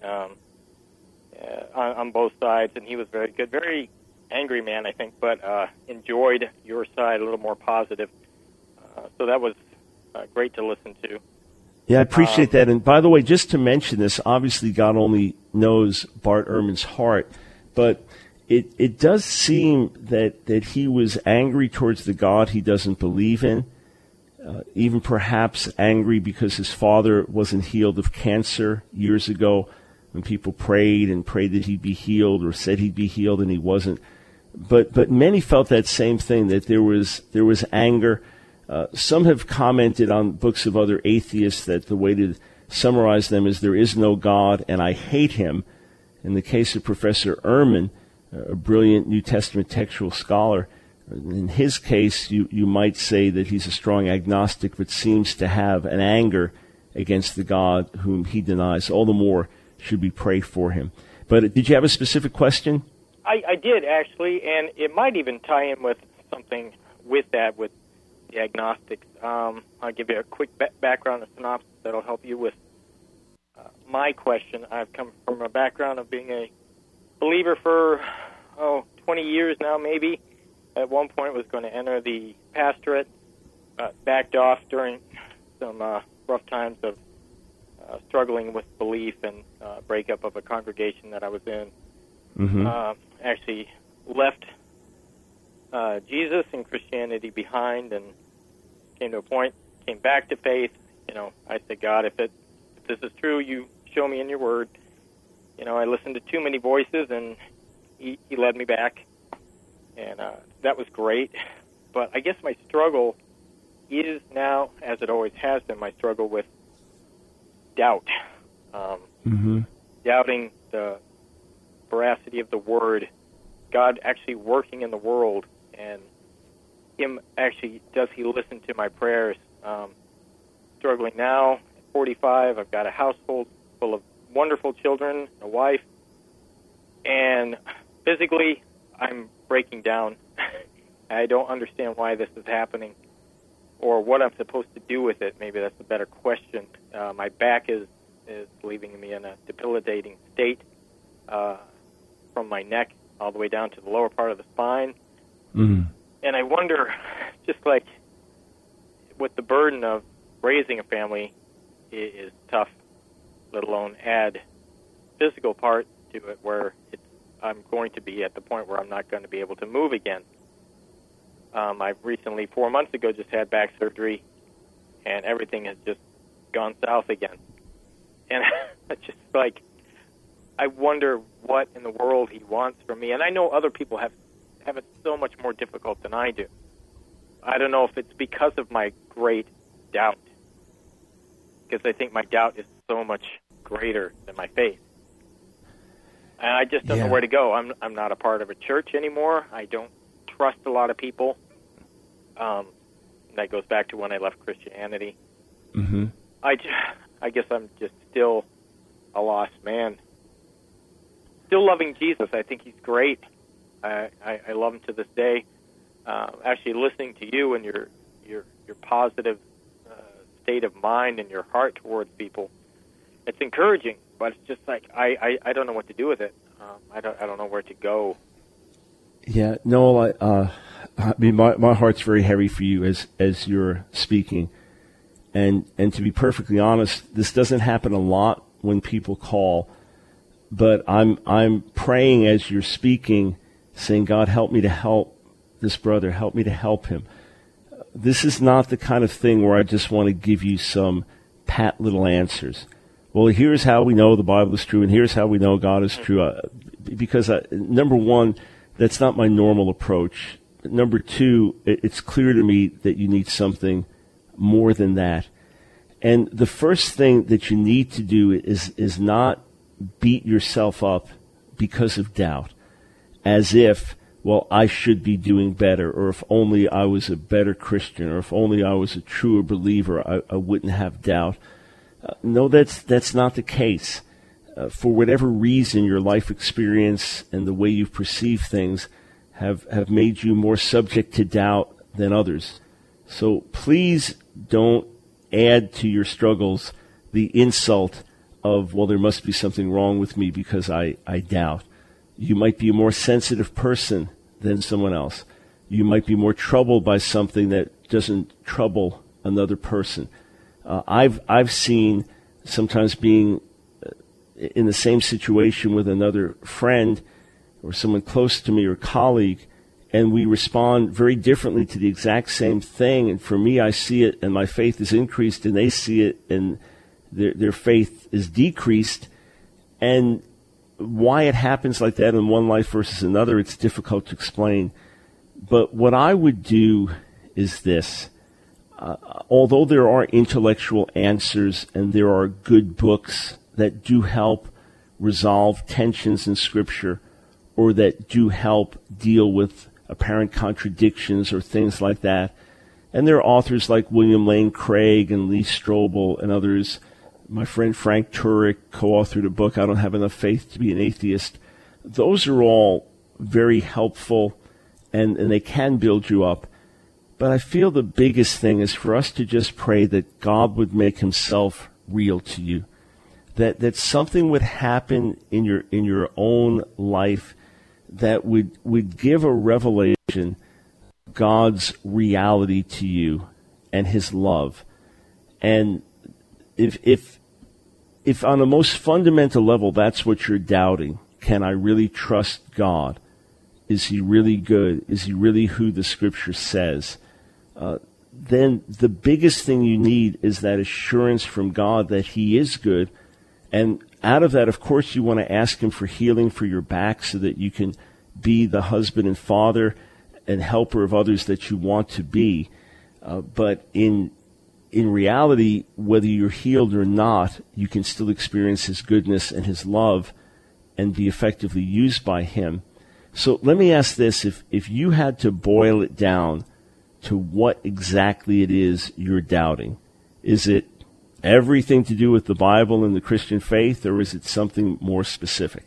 on both sides, and he was very good. Very angry man, I think, but enjoyed your side, a little more positive. So that was great to listen to. Yeah, I appreciate that. And by the way, just to mention this, obviously God only knows Bart Ehrman's heart, but it does seem that he was angry towards the God he doesn't believe in, even perhaps angry because his father wasn't healed of cancer years ago when people prayed that he'd be healed or said he'd be healed and he wasn't. But many felt that same thing, that there was anger. Some have commented on books of other atheists that the way to summarize them is there is no God and I hate him. In the case of Professor Ehrman, a brilliant New Testament textual scholar, in his case, you might say that he's a strong agnostic, but seems to have an anger against the God whom he denies. All the more should we pray for him. But did you have a specific question? I did, actually, and it might even tie in with something with that, with the agnostics. I'll give you a quick background, a synopsis that'll help you with my question. I've come from a background of being a believer for 20 years now, maybe. At one point was going to enter the pastorate, backed off during some rough times of struggling with belief and breakup of a congregation that I was in. Mm-hmm. Actually left Jesus and Christianity behind and came to a point, came back to faith. I said, God, if this is true, you show me in your word. I listened to too many voices, and he led me back, and that was great. But I guess my struggle is now, as it always has been, my struggle with doubt, doubting the veracity of the Word, God actually working in the world, and Him actually, does He listen to my prayers? Struggling now, at 45, I've got a household full of wonderful children, a wife, and physically, I'm breaking down. I don't understand why this is happening or what I'm supposed to do with it. Maybe that's a better question. My back is leaving me in a debilitating state from my neck all the way down to the lower part of the spine. And I wonder, just like with the burden of raising a family is tough, let alone add physical part to it where I'm going to be at the point where I'm not going to be able to move again. I've recently, 4 months ago, just had back surgery, and everything has just gone south again. And it's just like, I wonder what in the world He wants from me. And I know other people have it so much more difficult than I do. I don't know if it's because of my great doubt, because I think my doubt is so much greater than my faith. And I just don't know where to go. I'm not a part of a church anymore. I don't trust a lot of people. That goes back to when I left Christianity. I guess I'm just still a lost man. Still loving Jesus. I think He's great. I love Him to this day. Actually, listening to you and your positive state of mind and your heart towards people, it's encouraging. But it's just like I don't know what to do with it. I don't know where to go. Yeah, Noel, I mean, my heart's very heavy for you as you're speaking, and to be perfectly honest, this doesn't happen a lot when people call, but I'm praying as you're speaking, saying, God, help me to help this brother, help me to help him. This is not the kind of thing where I just want to give you some pat little answers. Well, here's how we know the Bible is true, and here's how we know God is true. Because, number one, that's not my normal approach. Number two, it's clear to me that you need something more than that. And the first thing that you need to do is not beat yourself up because of doubt, as if, well, I should be doing better, or if only I was a better Christian, or if only I was a truer believer, I wouldn't have doubt. No, that's not the case. For whatever reason, your life experience and the way you perceive things have made you more subject to doubt than others. So please don't add to your struggles the insult of, well, there must be something wrong with me because I doubt. You might be a more sensitive person than someone else. You might be more troubled by something that doesn't trouble another person. I've seen sometimes being in the same situation with another friend or someone close to me or colleague, and we respond very differently to the exact same thing. And for me, I see it, and my faith is increased, and they see it, and their faith is decreased. And why it happens like that in one life versus another, it's difficult to explain. But what I would do is this. Although there are intellectual answers and there are good books that do help resolve tensions in Scripture, or that do help deal with apparent contradictions or things like that, and there are authors like William Lane Craig and Lee Strobel and others. My friend Frank Turek co-authored a book, I Don't Have Enough Faith to Be an Atheist. Those are all very helpful, and they can build you up. But I feel the biggest thing is for us to just pray that God would make Himself real to you, that something would happen in your own life that would give a revelation of God's reality to you and His love. And if on the most fundamental level that's what you're doubting, can I really trust God? Is He really good? Is He really who the Scripture says? Then the biggest thing you need is that assurance from God that He is good. And out of that, of course, you want to ask Him for healing for your back so that you can be the husband and father and helper of others that you want to be. But in in reality, whether you're healed or not, you can still experience his goodness and his love and be effectively used by him. So let me ask this. If you had to boil it down to what exactly it is you're doubting, is it everything to do with the Bible and the Christian faith, or is it something more specific?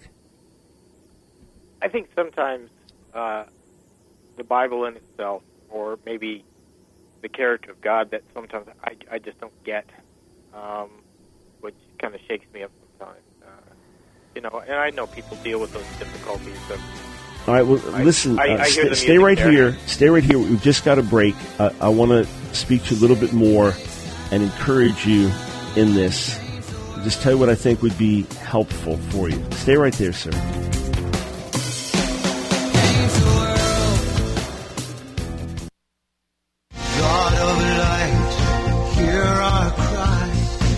I think sometimes the Bible in itself, or maybe the character of God, that sometimes I just don't get, which kind of shakes me up sometimes. And I know people deal with those difficulties. All right, well, listen, stay right here. Stay right here. We've just got a break. I want to speak to you a little bit more and encourage you in this. Just tell you what I think would be helpful for you. Stay right there, sir. God of light, hear our cry,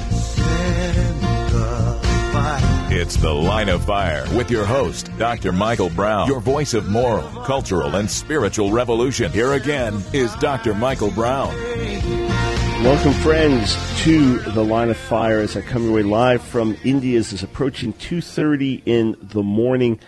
send the fire. It's The Line of Fire with your host, Dr. Michael Brown, your voice of moral, cultural, and spiritual revolution. Here again is Dr. Michael Brown. Welcome, friends, to The Line of Fire as I come your way live from India. It's approaching 2:30 in the morning.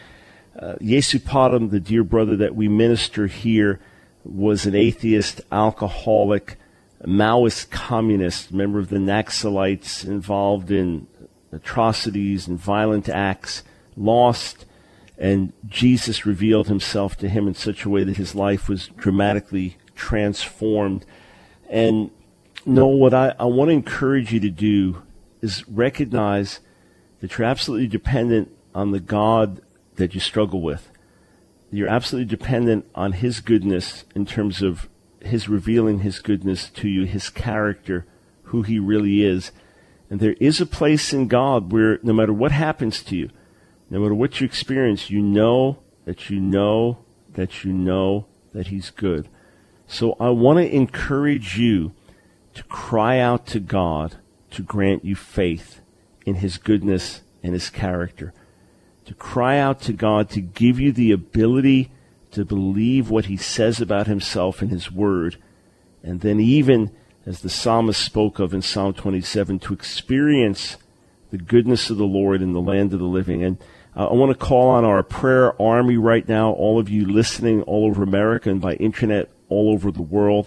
Yesupadam, the dear brother that we minister here, was an atheist, alcoholic, Maoist communist, member of the Naxalites, involved in atrocities and violent acts, lost, and Jesus revealed himself to him in such a way that his life was dramatically transformed. And what I want to encourage you to do is recognize that you're absolutely dependent on the God that you struggle with. You're absolutely dependent on his goodness in terms of his revealing his goodness to you, his character, who he really is. And there is a place in God where no matter what happens to you, no matter what you experience, you know that you know that you know that he's good. So I want to encourage you to cry out to God to grant you faith in his goodness and his character. To cry out to God to give you the ability to believe what he says about himself in his word. And then even, as the psalmist spoke of in Psalm 27, to experience the goodness of the Lord in the land of the living. And I want to call on our prayer army right now, all of you listening all over America and by internet all over the world.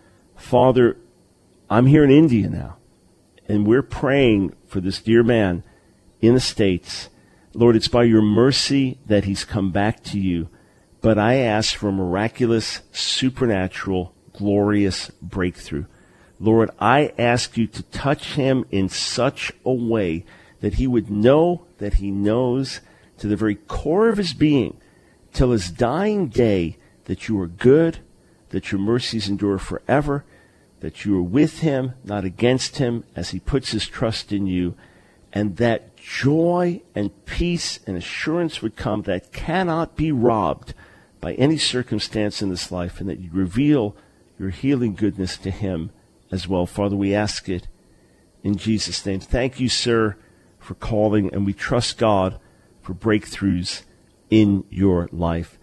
Father, I'm here in India now, and we're praying for this dear man in the States. Lord, it's by your mercy that he's come back to you, but I ask for a miraculous, supernatural, glorious breakthrough. Lord, I ask you to touch him in such a way that he would know that he knows to the very core of his being, till his dying day, that you are good, that your mercies endure forever, that you are with him, not against him, as he puts his trust in you, and that joy and peace and assurance would come that cannot be robbed by any circumstance in this life, and that you reveal your healing goodness to him as well. Father, we ask it in Jesus' name. Thank you, sir, for calling, and we trust God for breakthroughs in your life.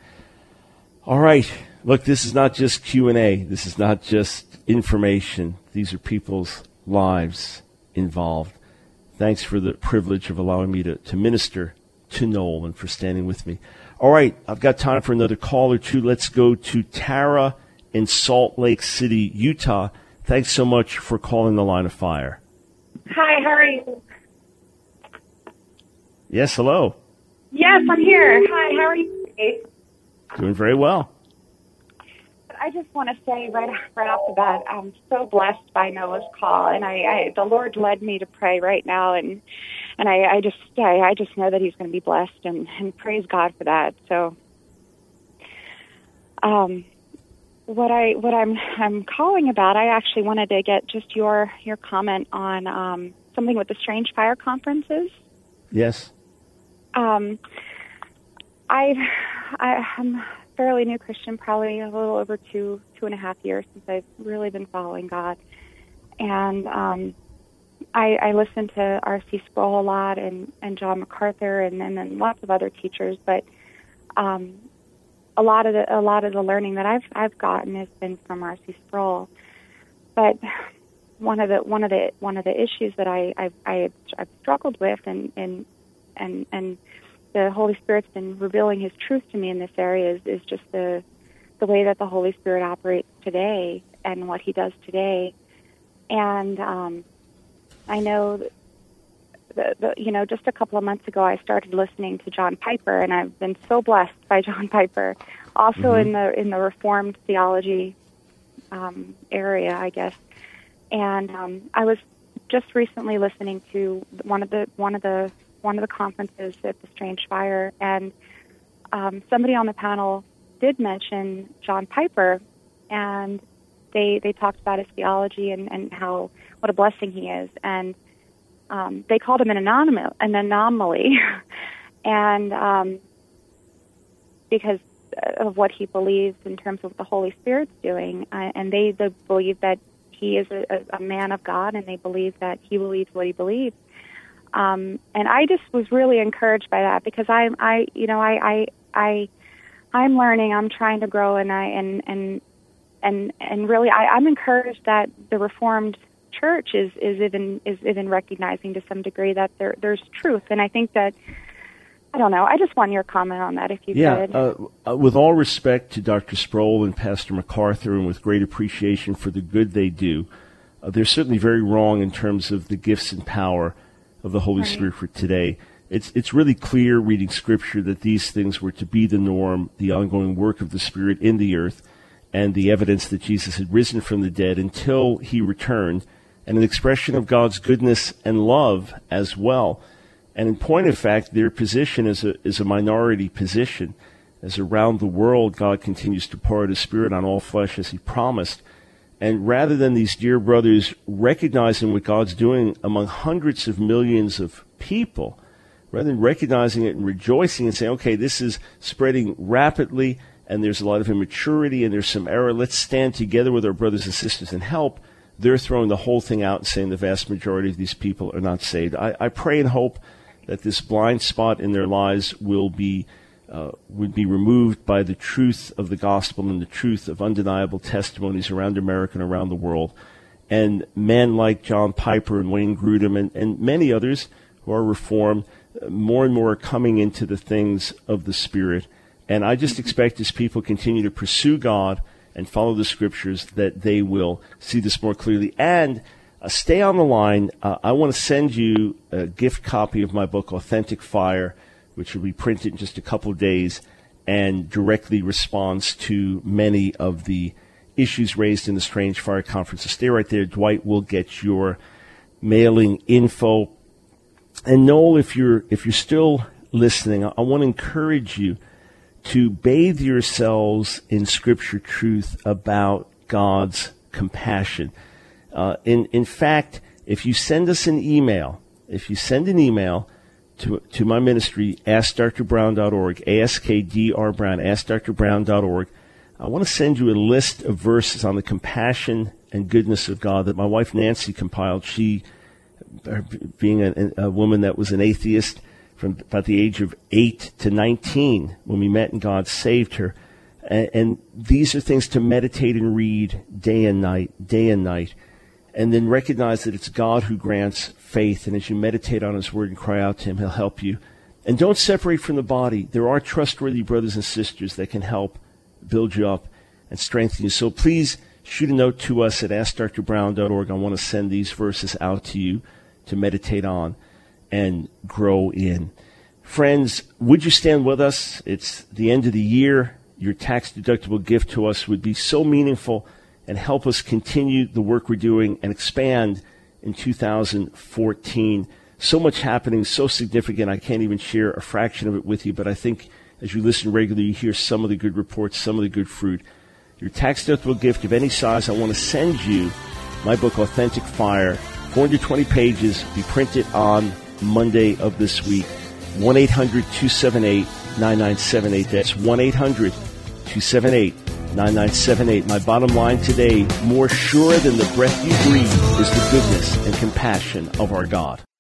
All right. Look, this is not just Q&A. This is not just information. These are people's lives involved. Thanks for the privilege of allowing me to minister to Noel and for standing with me. All right, I've got time for another call or two. Let's go to Tara in Salt Lake City, Utah. Thanks so much for calling The Line of Fire. Hi, how are you? Yes, hello. Yes, I'm here. Hi, how are you today? Doing very well. I just want to say right off the bat, I'm so blessed by Noah's call, and the Lord led me to pray right now, and I just know that he's going to be blessed, and praise God for that. So, what I'm calling about, I actually wanted to get just your comment on something with the Strange Fire conferences. Yes. I'm fairly new Christian, probably a little over two and a half years since I've really been following God. And I listen to R.C. Sproul a lot and John MacArthur and then lots of other teachers, but a lot of the learning that I've gotten has been from R.C. Sproul. But one of the issues that I've struggled with, and the Holy Spirit's been revealing His truth to me in this area is just the way that the Holy Spirit operates today and what He does today. And I know that, just a couple of months ago, I started listening to John Piper, and I've been so blessed by John Piper. Also in the Reformed theology area, I guess. And I was just recently listening to one of the conferences at the Strange Fire, and somebody on the panel did mention John Piper, and they talked about his theology and how what a blessing he is, and they called him an anomaly, and because of what he believes in terms of what the Holy Spirit's doing, and they believe that he is a man of God, and they believe that he believes what he believes. And I just was really encouraged by that, because I'm learning, I'm trying to grow, and really I'm encouraged that the Reformed Church is even recognizing to some degree that there's truth. And I think that, I don't know, I just want your comment on that, if you could. With all respect to Dr. Sproul and Pastor MacArthur, and with great appreciation for the good they do, they're certainly very wrong in terms of the gifts and power of the Holy Spirit for today. It's really clear, reading Scripture, that these things were to be the norm, the ongoing work of the Spirit in the earth, and the evidence that Jesus had risen from the dead until He returned, and an expression of God's goodness and love as well. And in point of fact, their position is a minority position, as around the world God continues to pour out His Spirit on all flesh as He promised. And rather than these dear brothers recognizing what God's doing among hundreds of millions of people, rather than recognizing it and rejoicing and saying, okay, this is spreading rapidly, and there's a lot of immaturity and there's some error, let's stand together with our brothers and sisters and help, they're throwing the whole thing out and saying the vast majority of these people are not saved. I pray and hope that this blind spot in their lives would be removed by the truth of the gospel and the truth of undeniable testimonies around America and around the world. And men like John Piper and Wayne Grudem and many others who are Reformed, more and more are coming into the things of the Spirit. And I just expect as people continue to pursue God and follow the Scriptures that they will see this more clearly. And stay on the line. I want to send you a gift copy of my book, Authentic Fire, which will be printed in just a couple of days and directly responds to many of the issues raised in the Strange Fire Conference. So stay right there. Dwight will get your mailing info. And Noel, if you're still listening, I want to encourage you to bathe yourselves in Scripture truth about God's compassion. In fact, if you send us an email, to my ministry, AskDrBrown.org, ASKDR Brown, AskDrBrown.org, I want to send you a list of verses on the compassion and goodness of God that my wife Nancy compiled. She, being a woman that was an atheist from about the age of 8 to 19 when we met and God saved her. And these are things to meditate and read day and night, and then recognize that it's God who grants faith. And as you meditate on His Word and cry out to Him, He'll help you. And don't separate from the body. There are trustworthy brothers and sisters that can help build you up and strengthen you. So please shoot a note to us at AskDrBrown.org. I want to send these verses out to you to meditate on and grow in. Friends, would you stand with us? It's the end of the year. Your tax-deductible gift to us would be so meaningful and help us continue the work we're doing and expand in 2014. So much happening, so significant, I can't even share a fraction of it with you, but I think as you listen regularly, you hear some of the good reports, some of the good fruit. Your tax-deductible gift of any size, I want to send you my book, Authentic Fire, 420 pages, be printed on Monday of this week. 1-800-278-9978. That's 1-800-278-9978. My bottom line today, more sure than the breath you breathe is the goodness and compassion of our God.